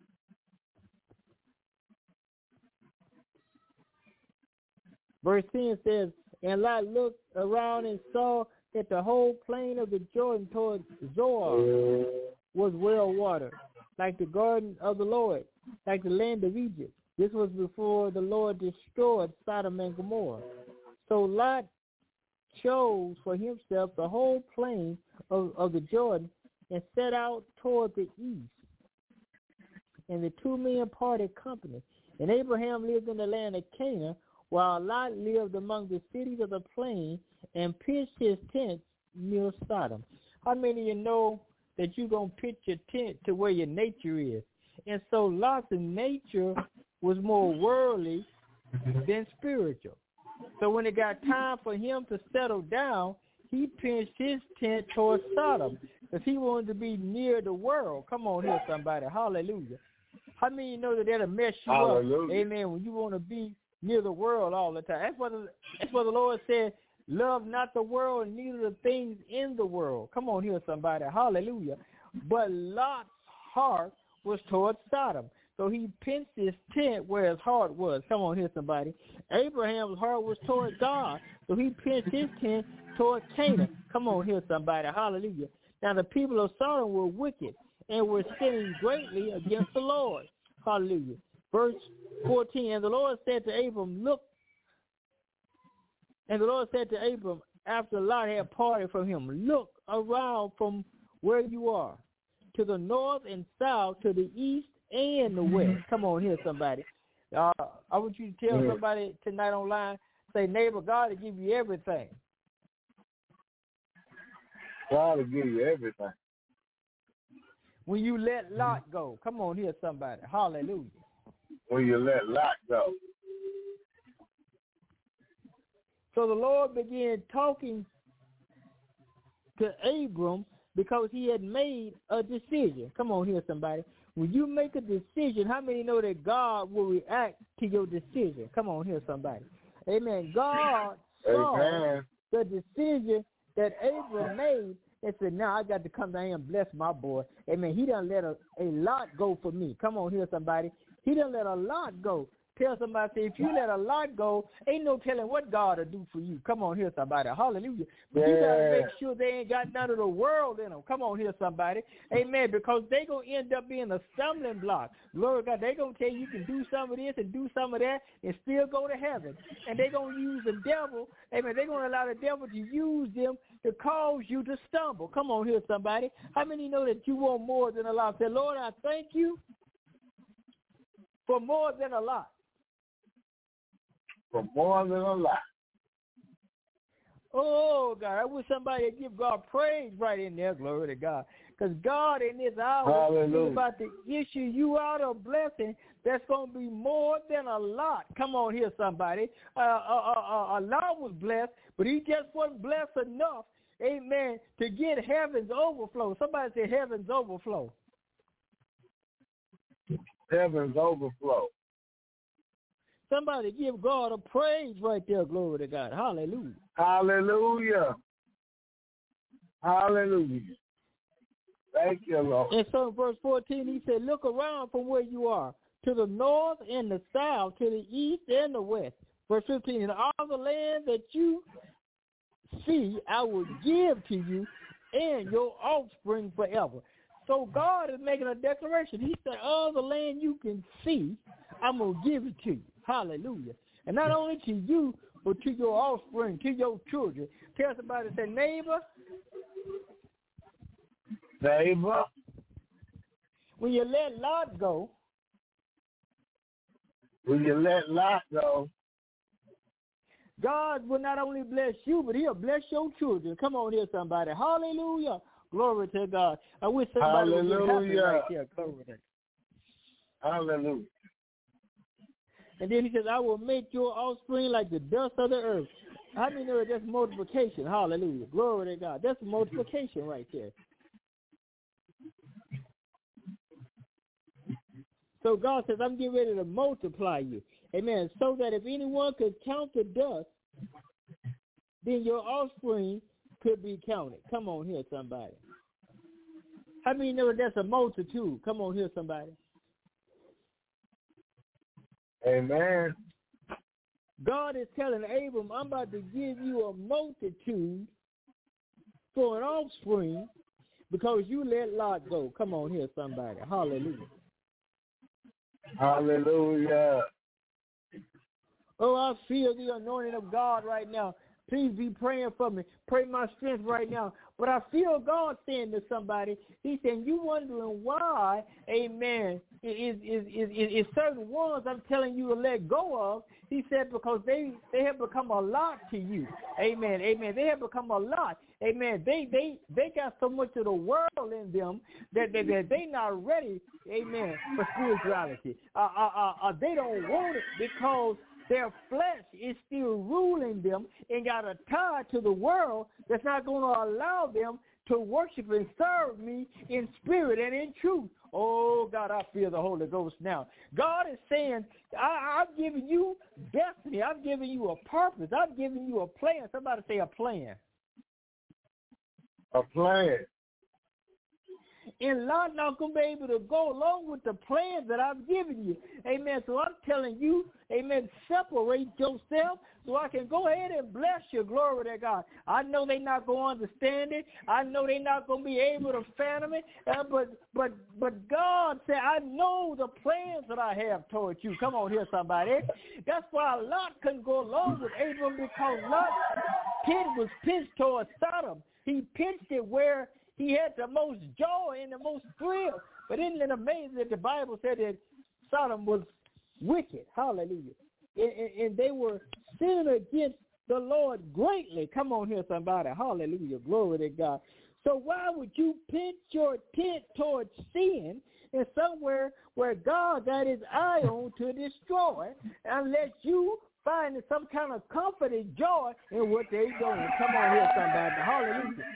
Verse 10 says, and Lot looked around and saw that the whole plain of the Jordan toward Zoar was well watered, like the garden of the Lord, like the land of Egypt. This was before the Lord destroyed Sodom and Gomorrah. So Lot chose for himself the whole plain of the Jordan and set out toward the east. And the two men parted company. And Abraham lived in the land of Canaan, while Lot lived among the cities of the plain and pitched his tent near Sodom. How many of you know that you're going to pitch your tent to where your nature is? And so Lot's nature was more worldly than spiritual. So when it got time for him to settle down, he pitched his tent towards Sodom because he wanted to be near the world. Come on here, somebody. Hallelujah. How many of you know that that'll mess you up? Amen. When you want to be near the world all the time. That's what the Lord said, love not the world, neither the things in the world. Come on here, somebody. Hallelujah. But Lot's heart was towards Sodom. So he pinched his tent where his heart was. Come on here, somebody. Abraham's heart was toward God. So he pinched his tent toward Canaan. Come on here, somebody. Hallelujah. Now the people of Sodom were wicked and were sinning greatly against the Lord. Hallelujah. Verse 14, and the Lord said to Abram, look, and the Lord said to Abram, after Lot had parted from him, look around from where you are, to the north and south, to the east and the west. Come on here, somebody. I want you to tell somebody tonight online, say, neighbor, God will give you everything. God will give you everything. When you let Lot go. Come on here, somebody. Hallelujah. When you let Lot go. So the Lord began talking to Abram because he had made a decision. Come on here, somebody. When you make a decision, how many know that God will react to your decision? Come on here, somebody. Amen. God saw the decision that Abram made and said, now I got to come down here and bless my boy. Amen. He done let a lot go for me. Come on here, somebody. He done let a lot go. Tell somebody, say, if you let a lot go, ain't no telling what God will do for you. Come on here, somebody. Hallelujah. But you got to make sure they ain't got none of the world in them. Come on here, somebody. Amen. Because they going to end up being a stumbling block. Glory to God. They going to tell you can do some of this and do some of that and still go to heaven. And they going to use the devil. Amen. They going to allow the devil to use them to cause you to stumble. Come on here, somebody. How many know that you want more than a lot? Say, Lord, I thank you for more than a lot. For more than a lot. Oh, God, I wish somebody would give God praise right in there. Glory to God. Because God in this hour is about to issue you out a blessing that's going to be more than a lot. Come on here, somebody. A lot was blessed, but he just wasn't blessed enough, amen, to get heaven's overflow. Somebody say heaven's overflow. Heaven's overflow. Somebody give God a praise right there. Glory to God. Hallelujah. Hallelujah. Hallelujah. Thank you, Lord. And so in verse 14, he said, look around from where you are, to the north and the south, to the east and the west. Verse 15, and all the land that you see, I will give to you and your offspring forever. So God is making a declaration. He said, all the land you can see, I'm going to give it to you. Hallelujah. And not only to you, but to your offspring, to your children. Tell somebody, say, neighbor. Neighbor. When you let Lot go. When you let Lot go. God will not only bless you, but he'll bless your children. Come on here, somebody. Hallelujah. Glory to God. I wish somebody would get happy right here. Glory to God. Hallelujah. And then he says, I will make your offspring like the dust of the earth. How many know that's multiplication? Hallelujah. Glory to God. That's multiplication right there. So God says, I'm getting ready to multiply you. Amen. So that if anyone could count the dust, then your offspring could be counted. Come on here, somebody. How many know that's a multitude? Come on here, somebody. Amen. God is telling Abram, I'm about to give you a multitude for an offspring because you let Lot go. Come on here, somebody. Hallelujah. Hallelujah. Oh, I feel the anointing of God right now. Please be praying for me. Pray my strength right now. But I feel God saying to somebody, he's saying, you wondering why, amen, is certain ones I'm telling you to let go of. He said because they have become a lot to you. Amen, amen. They have become a lot. Amen. They got so much of the world in them that they not ready, amen, for spirituality. They don't want it because their flesh is still ruling them and got a tie to the world that's not going to allow them to worship and serve me in spirit and in truth. Oh, God, I feel the Holy Ghost now. God is saying, I've given you destiny. I've given you a purpose. I've given you a plan. Somebody say a plan. A plan. And Lot not going to be able to go along with the plans that I've given you. Amen. So I'm telling you, amen, separate yourself so I can go ahead and bless you. Glory to God. I know they're not going to understand it. I know they're not going to be able to fathom it. But God said, I know the plans that I have towards you. Come on here, somebody. That's why Lot couldn't go along with Abram because Lot's pit was pitched towards Sodom. He pitched it where he had the most joy and the most thrill. But isn't it amazing that the Bible said that Sodom was wicked? Hallelujah. And they were sinning against the Lord greatly. Come on here, somebody. Hallelujah. Glory to God. So why would you pitch your tent towards sin and somewhere where God got his eye on to destroy unless you finding some kind of comfort and joy in what they're doing. Come on here, somebody. Hallelujah.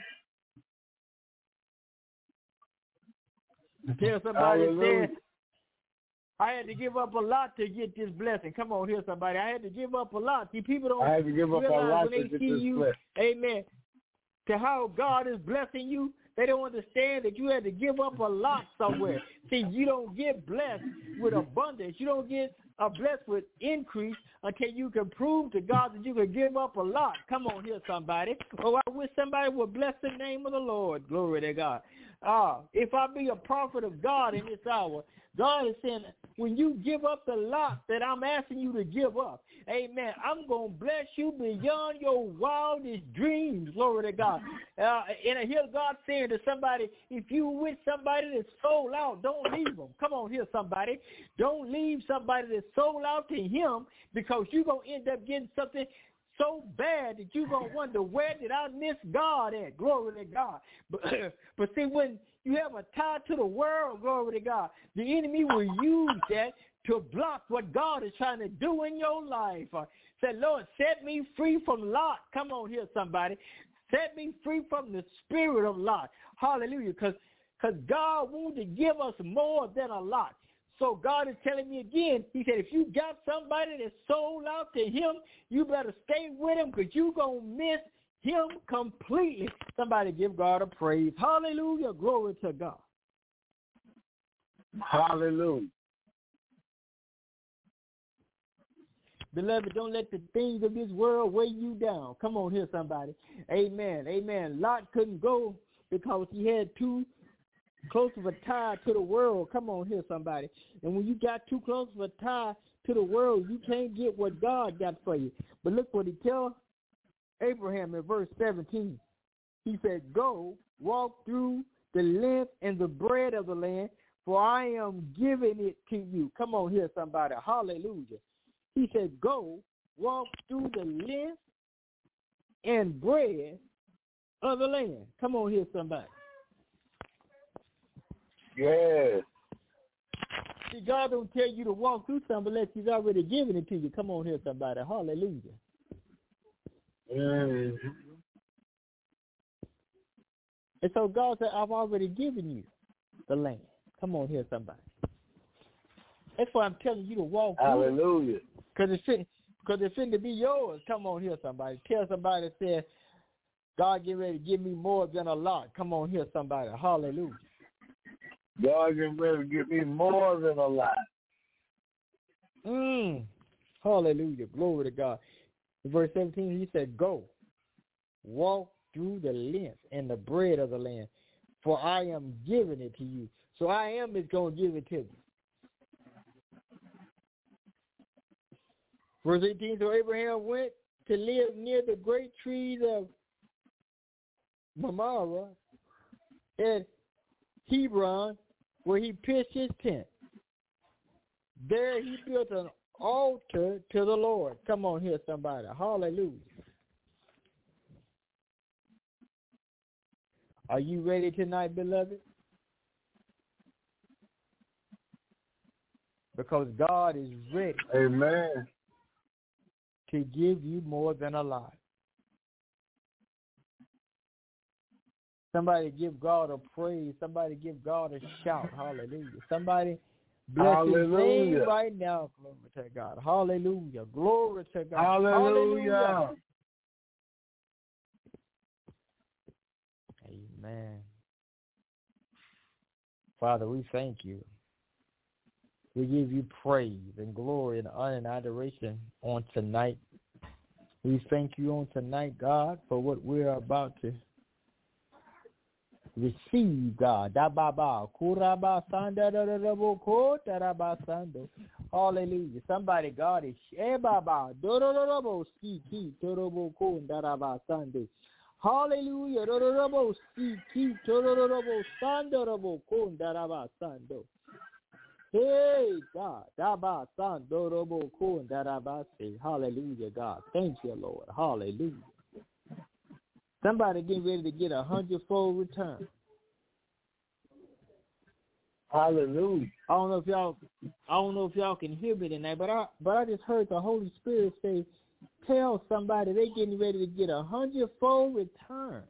Tell somebody that said, I had to give up a lot to get this blessing. Come on here, somebody. I had to give up a lot. See, people don't I had to give up a lot when they see you, amen, to how God is blessing you. They don't understand that you had to give up a lot somewhere. See, you don't get blessed with abundance. You don't get blessed with increase until you can prove to God that you can give up a lot. Come on here, somebody. Oh, I wish somebody would bless the name of the Lord. Glory to God. If I be a prophet of God in this hour, God is saying, when you give up the lot that I'm asking you to give up, amen, I'm going to bless you beyond your wildest dreams. Glory to God. And I hear God saying to somebody, if you with somebody that's sold out, don't leave them. Come on here, somebody. Don't leave somebody that's sold out to him, because you're going to end up getting something so bad that you're going to wonder, where did I miss God at? Glory to God. But see, when you have a tie to the world, glory to God, the enemy will use that to block what God is trying to do in your life. Say, Lord, set me free from Lot. Come on here, somebody. Set me free from the spirit of Lot. Hallelujah. Because God wants to give us more than a lot. So God is telling me again, he said, if you got somebody that's sold out to him, you better stay with him, because you're going to miss him completely. Somebody give God a praise. Hallelujah. Glory to God. Hallelujah. Beloved, don't let the things of this world weigh you down. Come on here, somebody. Amen. Amen. Lot couldn't go because he had too close of a tie to the world. Come on here, somebody. And when you got too close of a tie to the world, you can't get what God got for you. But look what he tells Abraham in verse 17. He said, go, walk through the length and the breadth of the land, for I am giving it to you. Come on here, somebody. Hallelujah. He said, go, walk through the length and breadth of the land. Come on here, somebody. Yes. See, God don't tell you to walk through something unless he's already given it to you. Come on here, somebody. Hallelujah. Mm-hmm. And so God said, I've already given you the land. Come on here, somebody. That's why I'm telling you to walk through. Hallelujah. Because it's fitting to be yours. Come on here, somebody. Tell somebody that says, God get ready to give me more than a lot. Come on here, somebody. Hallelujah. God get ready to give me more than a lot. Hallelujah. Glory to God. In verse 17, he said, go, walk through the length and the breadth of the land, for I am giving it to you. So I am is going to give it to you. Verse 18, so Abraham went to live near the great trees of Mamre at Hebron, where he pitched his tent. There he built an altar to the Lord. Come on here, somebody. Hallelujah. Are you ready tonight, beloved? Because God is ready. Amen. To give you more than a lot. Somebody give God a praise. Somebody give God a shout. Hallelujah. Somebody bless his name right now. Glory to God. Hallelujah. Glory to God. Hallelujah. Amen. Father, we thank you. We give you praise and glory and honor and adoration on tonight. We thank you on tonight, God, for what we're about to receive, God. Hallelujah. Somebody, God, is hallelujah. Hey, God. Hallelujah, God. Thank you, Lord. Hallelujah. Somebody getting ready to get 100-fold return. Hallelujah. I don't know if y'all can hear me tonight, but I just heard the Holy Spirit say, tell somebody they getting ready to get 100-fold return.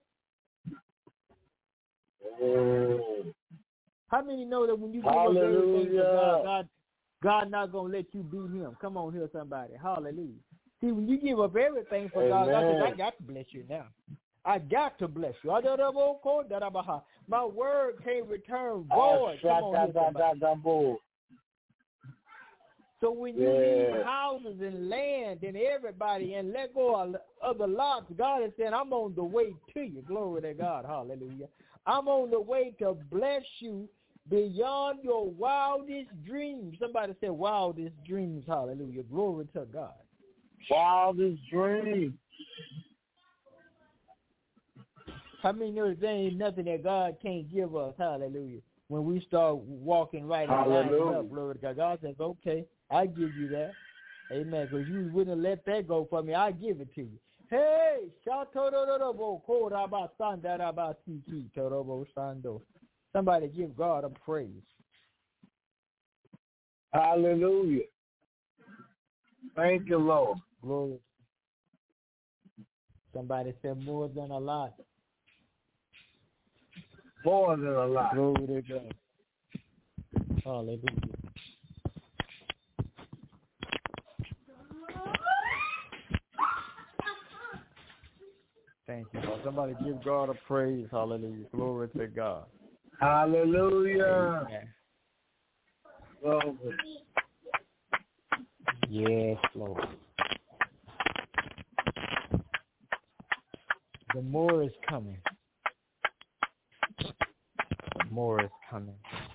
Oh. How many know that when you give up everything to God not gonna let you beat Him? Come on here, somebody. Hallelujah. See, when you give up everything for God says, I got to bless you now. I got to bless you. My word can't return void. Come on here, so when you leave houses and land and everybody and let go of the lots, God is saying, I'm on the way to you. Glory to God. Hallelujah. I'm on the way to bless you beyond your wildest dreams. Somebody said wildest dreams. Hallelujah. Glory to God. Wildest dreams. How many know there ain't nothing that God can't give us? Hallelujah. When we start walking right and lining up, glory to God. God says, okay, I give you that. Amen. Because you wouldn't let that go for me. I give it to you. Hey, somebody give God a praise. Hallelujah. Thank you, Lord. Glory. Somebody said more than a lot. More than a lot. Glory to God. Hallelujah. Thank you, Lord. Somebody give God a praise. Hallelujah. Glory to God. Hallelujah. Amen. Yes, Lord. The more is coming. The more is coming.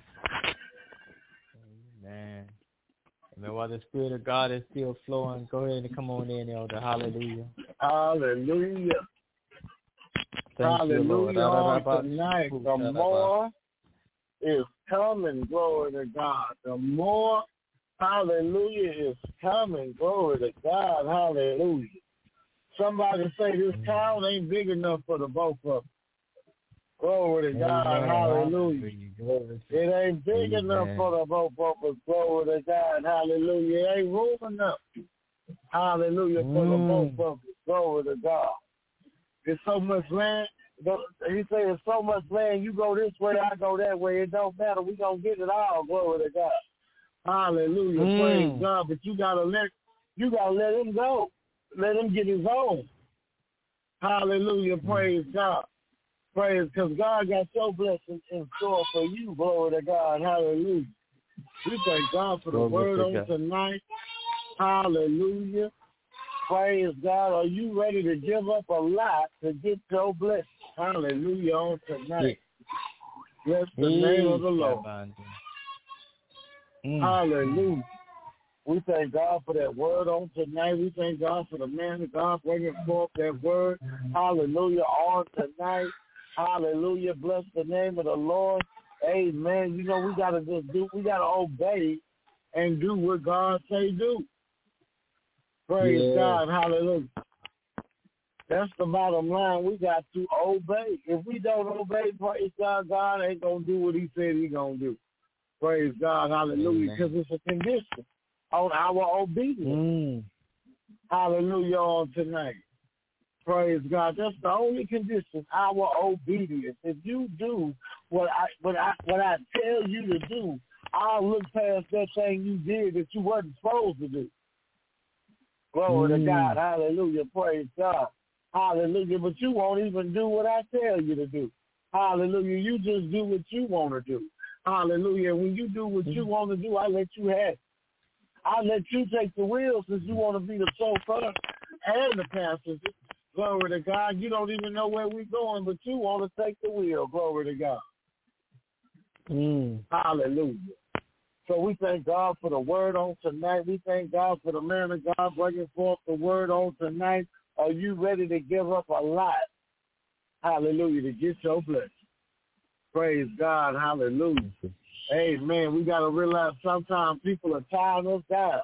Amen. Amen. While the Spirit of God is still flowing, go ahead and come on in, Elder. Hallelujah. Hallelujah. Hallelujah. On tonight, the more is coming, glory to God. The more, hallelujah, is coming, glory to God, hallelujah. Somebody say this town ain't big enough for the both of them. Glory to God, hallelujah. It ain't big enough for the both of us, glory to God, hallelujah. It ain't room enough, hallelujah, for the both of us, glory to God. There's so much land. He said there's so much land. You go this way, I go that way. It don't matter. We gonna get it all. Glory to God. Hallelujah. Praise God. But you gotta let him go. Let him get his own. Hallelujah. Praise God. Praise, because God got your blessings in store for you. Glory to God. Hallelujah. We thank God for the word on tonight. Hallelujah. Praise God. Are you ready to give up a lot to get your blessing? Hallelujah on tonight. Bless the name of the Lord. Hallelujah. We thank God for that word on tonight. We thank God for the man of God bringing forth that word. Hallelujah on tonight. Hallelujah. Bless the name of the Lord. Amen. You know, we got to obey and do what God say do. Praise God. Hallelujah. That's the bottom line. We got to obey. If we don't obey, praise God, God ain't going to do what he said he going to do. Praise God. Hallelujah. Because it's a condition on our obedience. Hallelujah on tonight. Praise God. That's the only condition, our obedience. If you do what I tell you to do, I'll look past that thing you did that you wasn't supposed to do. Glory to God. Hallelujah. Praise God. Hallelujah. But you won't even do what I tell you to do. Hallelujah. You just do what you want to do. Hallelujah. When you do what you want to do, I let you have it. I let you take the wheel since you want to be the chauffeur and the passenger. Glory to God. You don't even know where we're going, but you want to take the wheel. Glory to God. Hallelujah. So we thank God for the word on tonight. We thank God for the man of God bringing forth the word on tonight. Are you ready to give up a lot? Hallelujah, to get your blessing. Praise God. Hallelujah. Amen. We got to realize sometimes people are tying us down.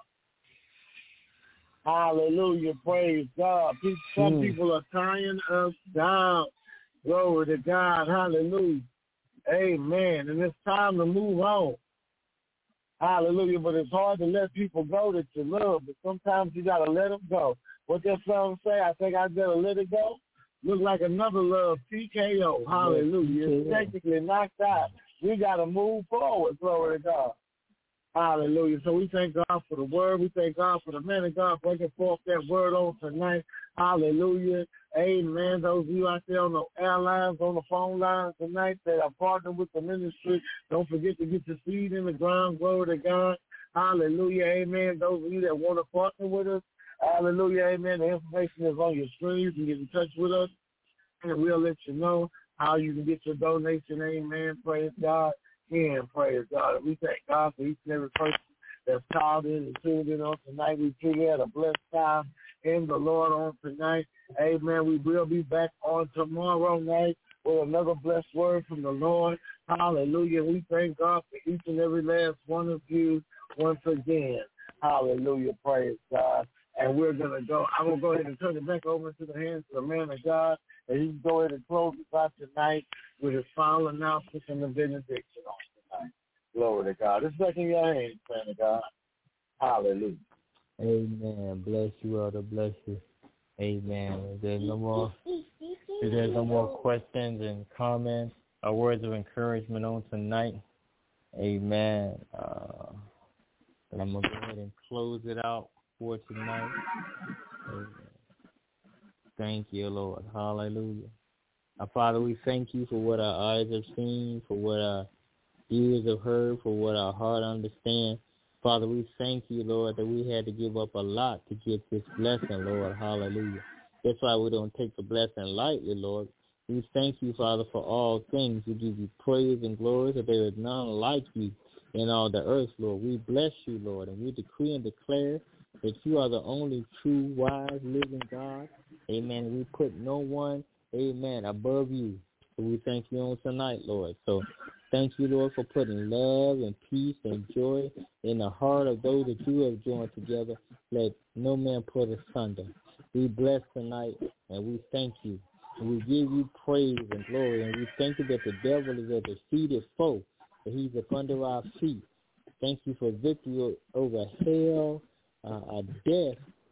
Hallelujah. Praise God. Some people are tying us down. Glory to God. Hallelujah. Amen. And it's time to move on. Hallelujah. But it's hard to let people go that you love, but sometimes you got to let them go. What that song say? I think I better let it go. Look like another love, TKO. Hallelujah. It's technically knocked out. We got to move forward. Glory to God. Hallelujah. So we thank God for the word. We thank God for the man of God bringing forth that word on tonight. Hallelujah. Amen. Those of you out there on the airlines, on the phone lines tonight that are partnering with the ministry, don't forget to get your seed in the ground. Glory to God. Hallelujah. Amen. Those of you that want to partner with us, hallelujah. Amen. The information is on your screen. You can get in touch with us, and we'll let you know how you can get your donation. Amen. Praise God. And praise God. And we thank God for each and every person that's called in and tuned in on tonight. We truly had a blessed time in the Lord on tonight. Amen. We will be back on tomorrow night with another blessed word from the Lord. Hallelujah. We thank God for each and every last one of you once again. Hallelujah. Praise God. And we're going to go. I'm going to go ahead and turn it back over into the hands of the man of God. And he can go ahead and close us out tonight with his final announcements and the benediction on tonight. Glory to God. It's back in your hands, man of God. Hallelujah. Amen. Bless you, Elder. Bless you. Amen. If there's no more questions and comments or words of encouragement on tonight, amen. And I'm going to go ahead and close it out for tonight. Amen. Thank you, Lord. Hallelujah. Our Father, we thank you for what our eyes have seen, for what our ears have heard, for what our heart understands. Father, we thank you, Lord, that we had to give up a lot to get this blessing, Lord. Hallelujah. That's why we don't take the blessing lightly, Lord. We thank you, Father, for all things. We give you praise and glory, that there is none like you in all the earth, Lord. We bless you, Lord, and we decree and declare that you are the only true, wise, living God. Amen. We put no one, amen, above you. So we thank you on tonight, Lord. So thank you, Lord, for putting love and peace and joy in the heart of those that you have joined together. Let no man put asunder. We bless tonight, and we thank you. And we give you praise and glory, and we thank you that the devil is a defeated foe, that he's up under our feet. Thank you for victory over hell, death,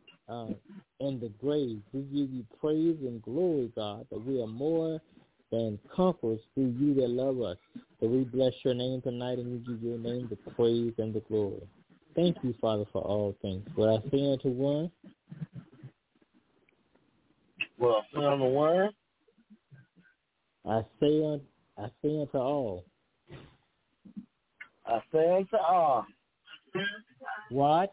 and the grave. We give you praise and glory, God, that we are more than conquerors through you that love us. So we bless your name tonight, and we give your name the praise and the glory. Thank you, Father, for all things. What I say unto one, well, number one, I say unto all. I say unto all. Watch.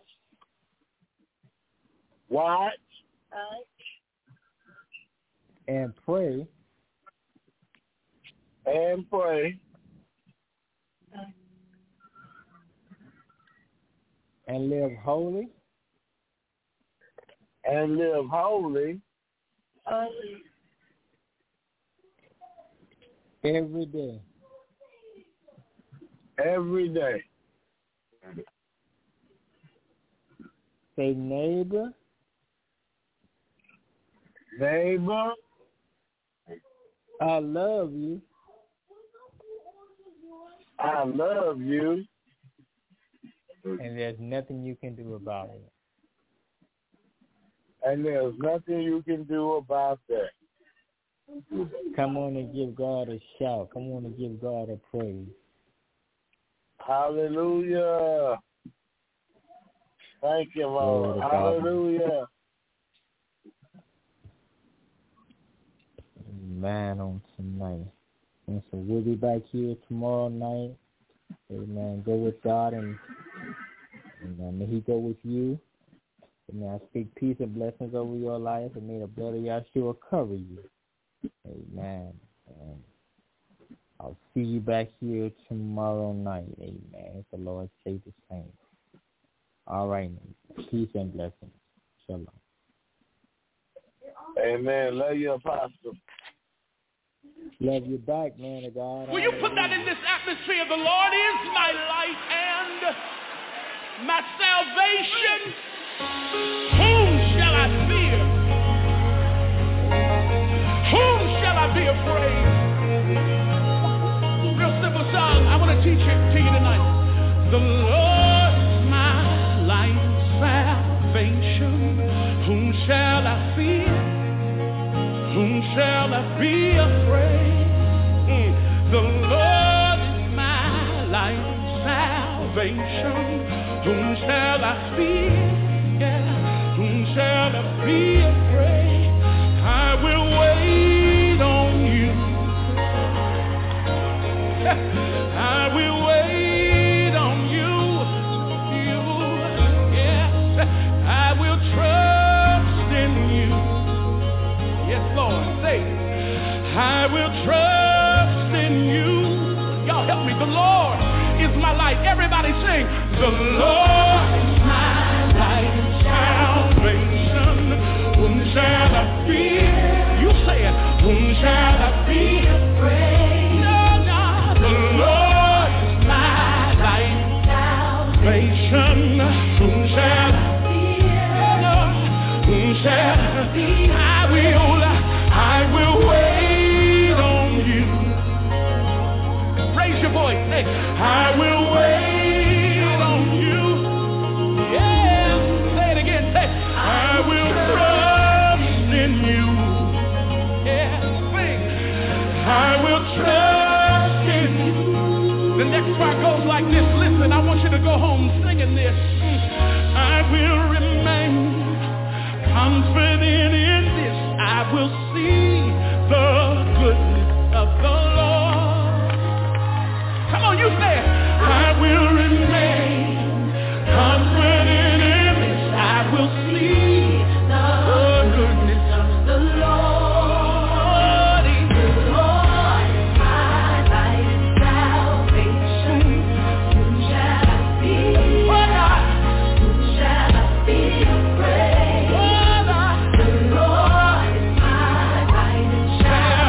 And pray. And pray. And live holy. And live holy. Every day. Every day. Say, neighbor. Neighbor. I love you. I love you. And there's nothing you can do about it. And there's nothing you can do about that. Come on and give God a shout. Come on and give God a praise. Hallelujah. Thank you, Lord. Hallelujah. Man, on tonight. And so we'll be back here tomorrow night. Amen. Go with God, and may he go with you. Amen. I speak peace and blessings over your life, and may the blood of Yahshua cover you. Amen. And I'll see you back here tomorrow night. Amen. If the Lord say the same. All right. Peace and blessings. Shalom. Amen. Love you, Apostle. Love you back, man of God. Will you put that in this atmosphere? The Lord is my light and my salvation. Whom shall I fear? Whom shall I be afraid? Real salvation. Whom shall I fear? Yeah. Whom shall I be afraid? I will wait on you. I will wait on you. Yes, I will trust in you. Yes, Lord, say, I will trust in you. Y'all help me. The Lord is my light. Everybody sing. The Lord is my light and salvation. Whom shall I fear? You say it. Whom shall I be afraid? No, no. The Lord is my light and salvation. Whom shall I fear? No. Whom shall I be? I will wait on you. Raise your voice. Hey, I will wait on you. Yes. Say it again. Say, I will trust in you. Yes. Sing. I will trust in you. The next part goes like this. Listen, I want you to go home singing this. I will remain confident in this. I will see the goodness of the Lord. Come on, you say it. I will remain confident in this. I will see the goodness of the Lord. The Lord is my light and salvation. Whom shall I fear? Whom shall I be afraid? The Lord is my light and salvation.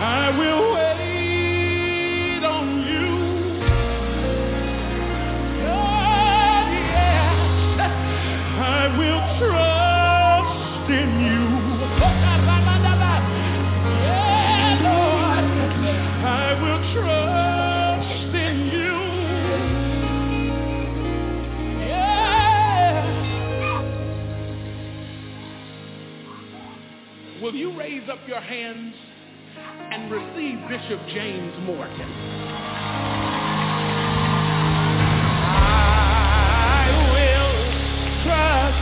I will wait on you. Oh, yes. I will trust in you. Yeah, Lord. I will trust in you. Yeah. Will you raise up your hands and receive Bishop James Morgan? I will trust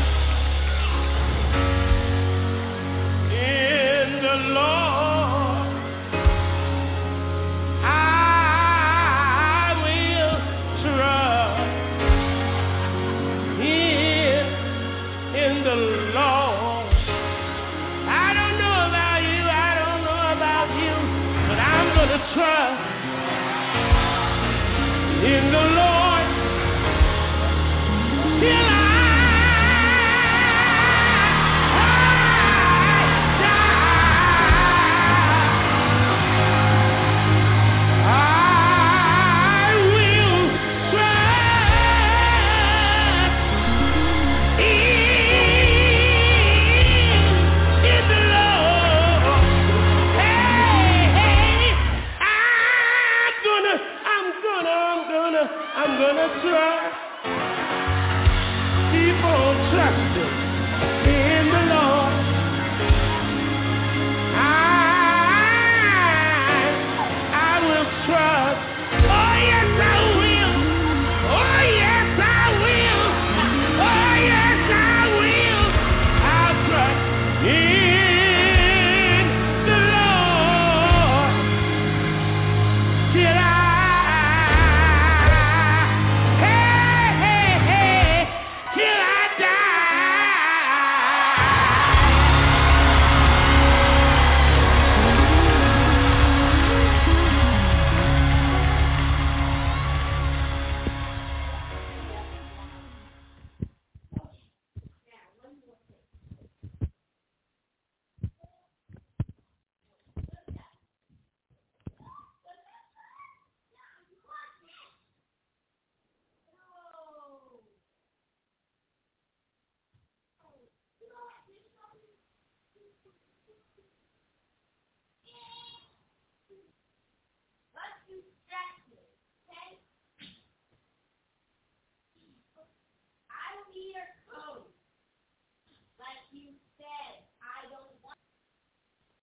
in the Lord. I will trust in the Lord. I don't know about you, I don't know about you, but I'm gonna trust in the Lord till I die. I will trust in the Lord. Hey, I'm gonna trust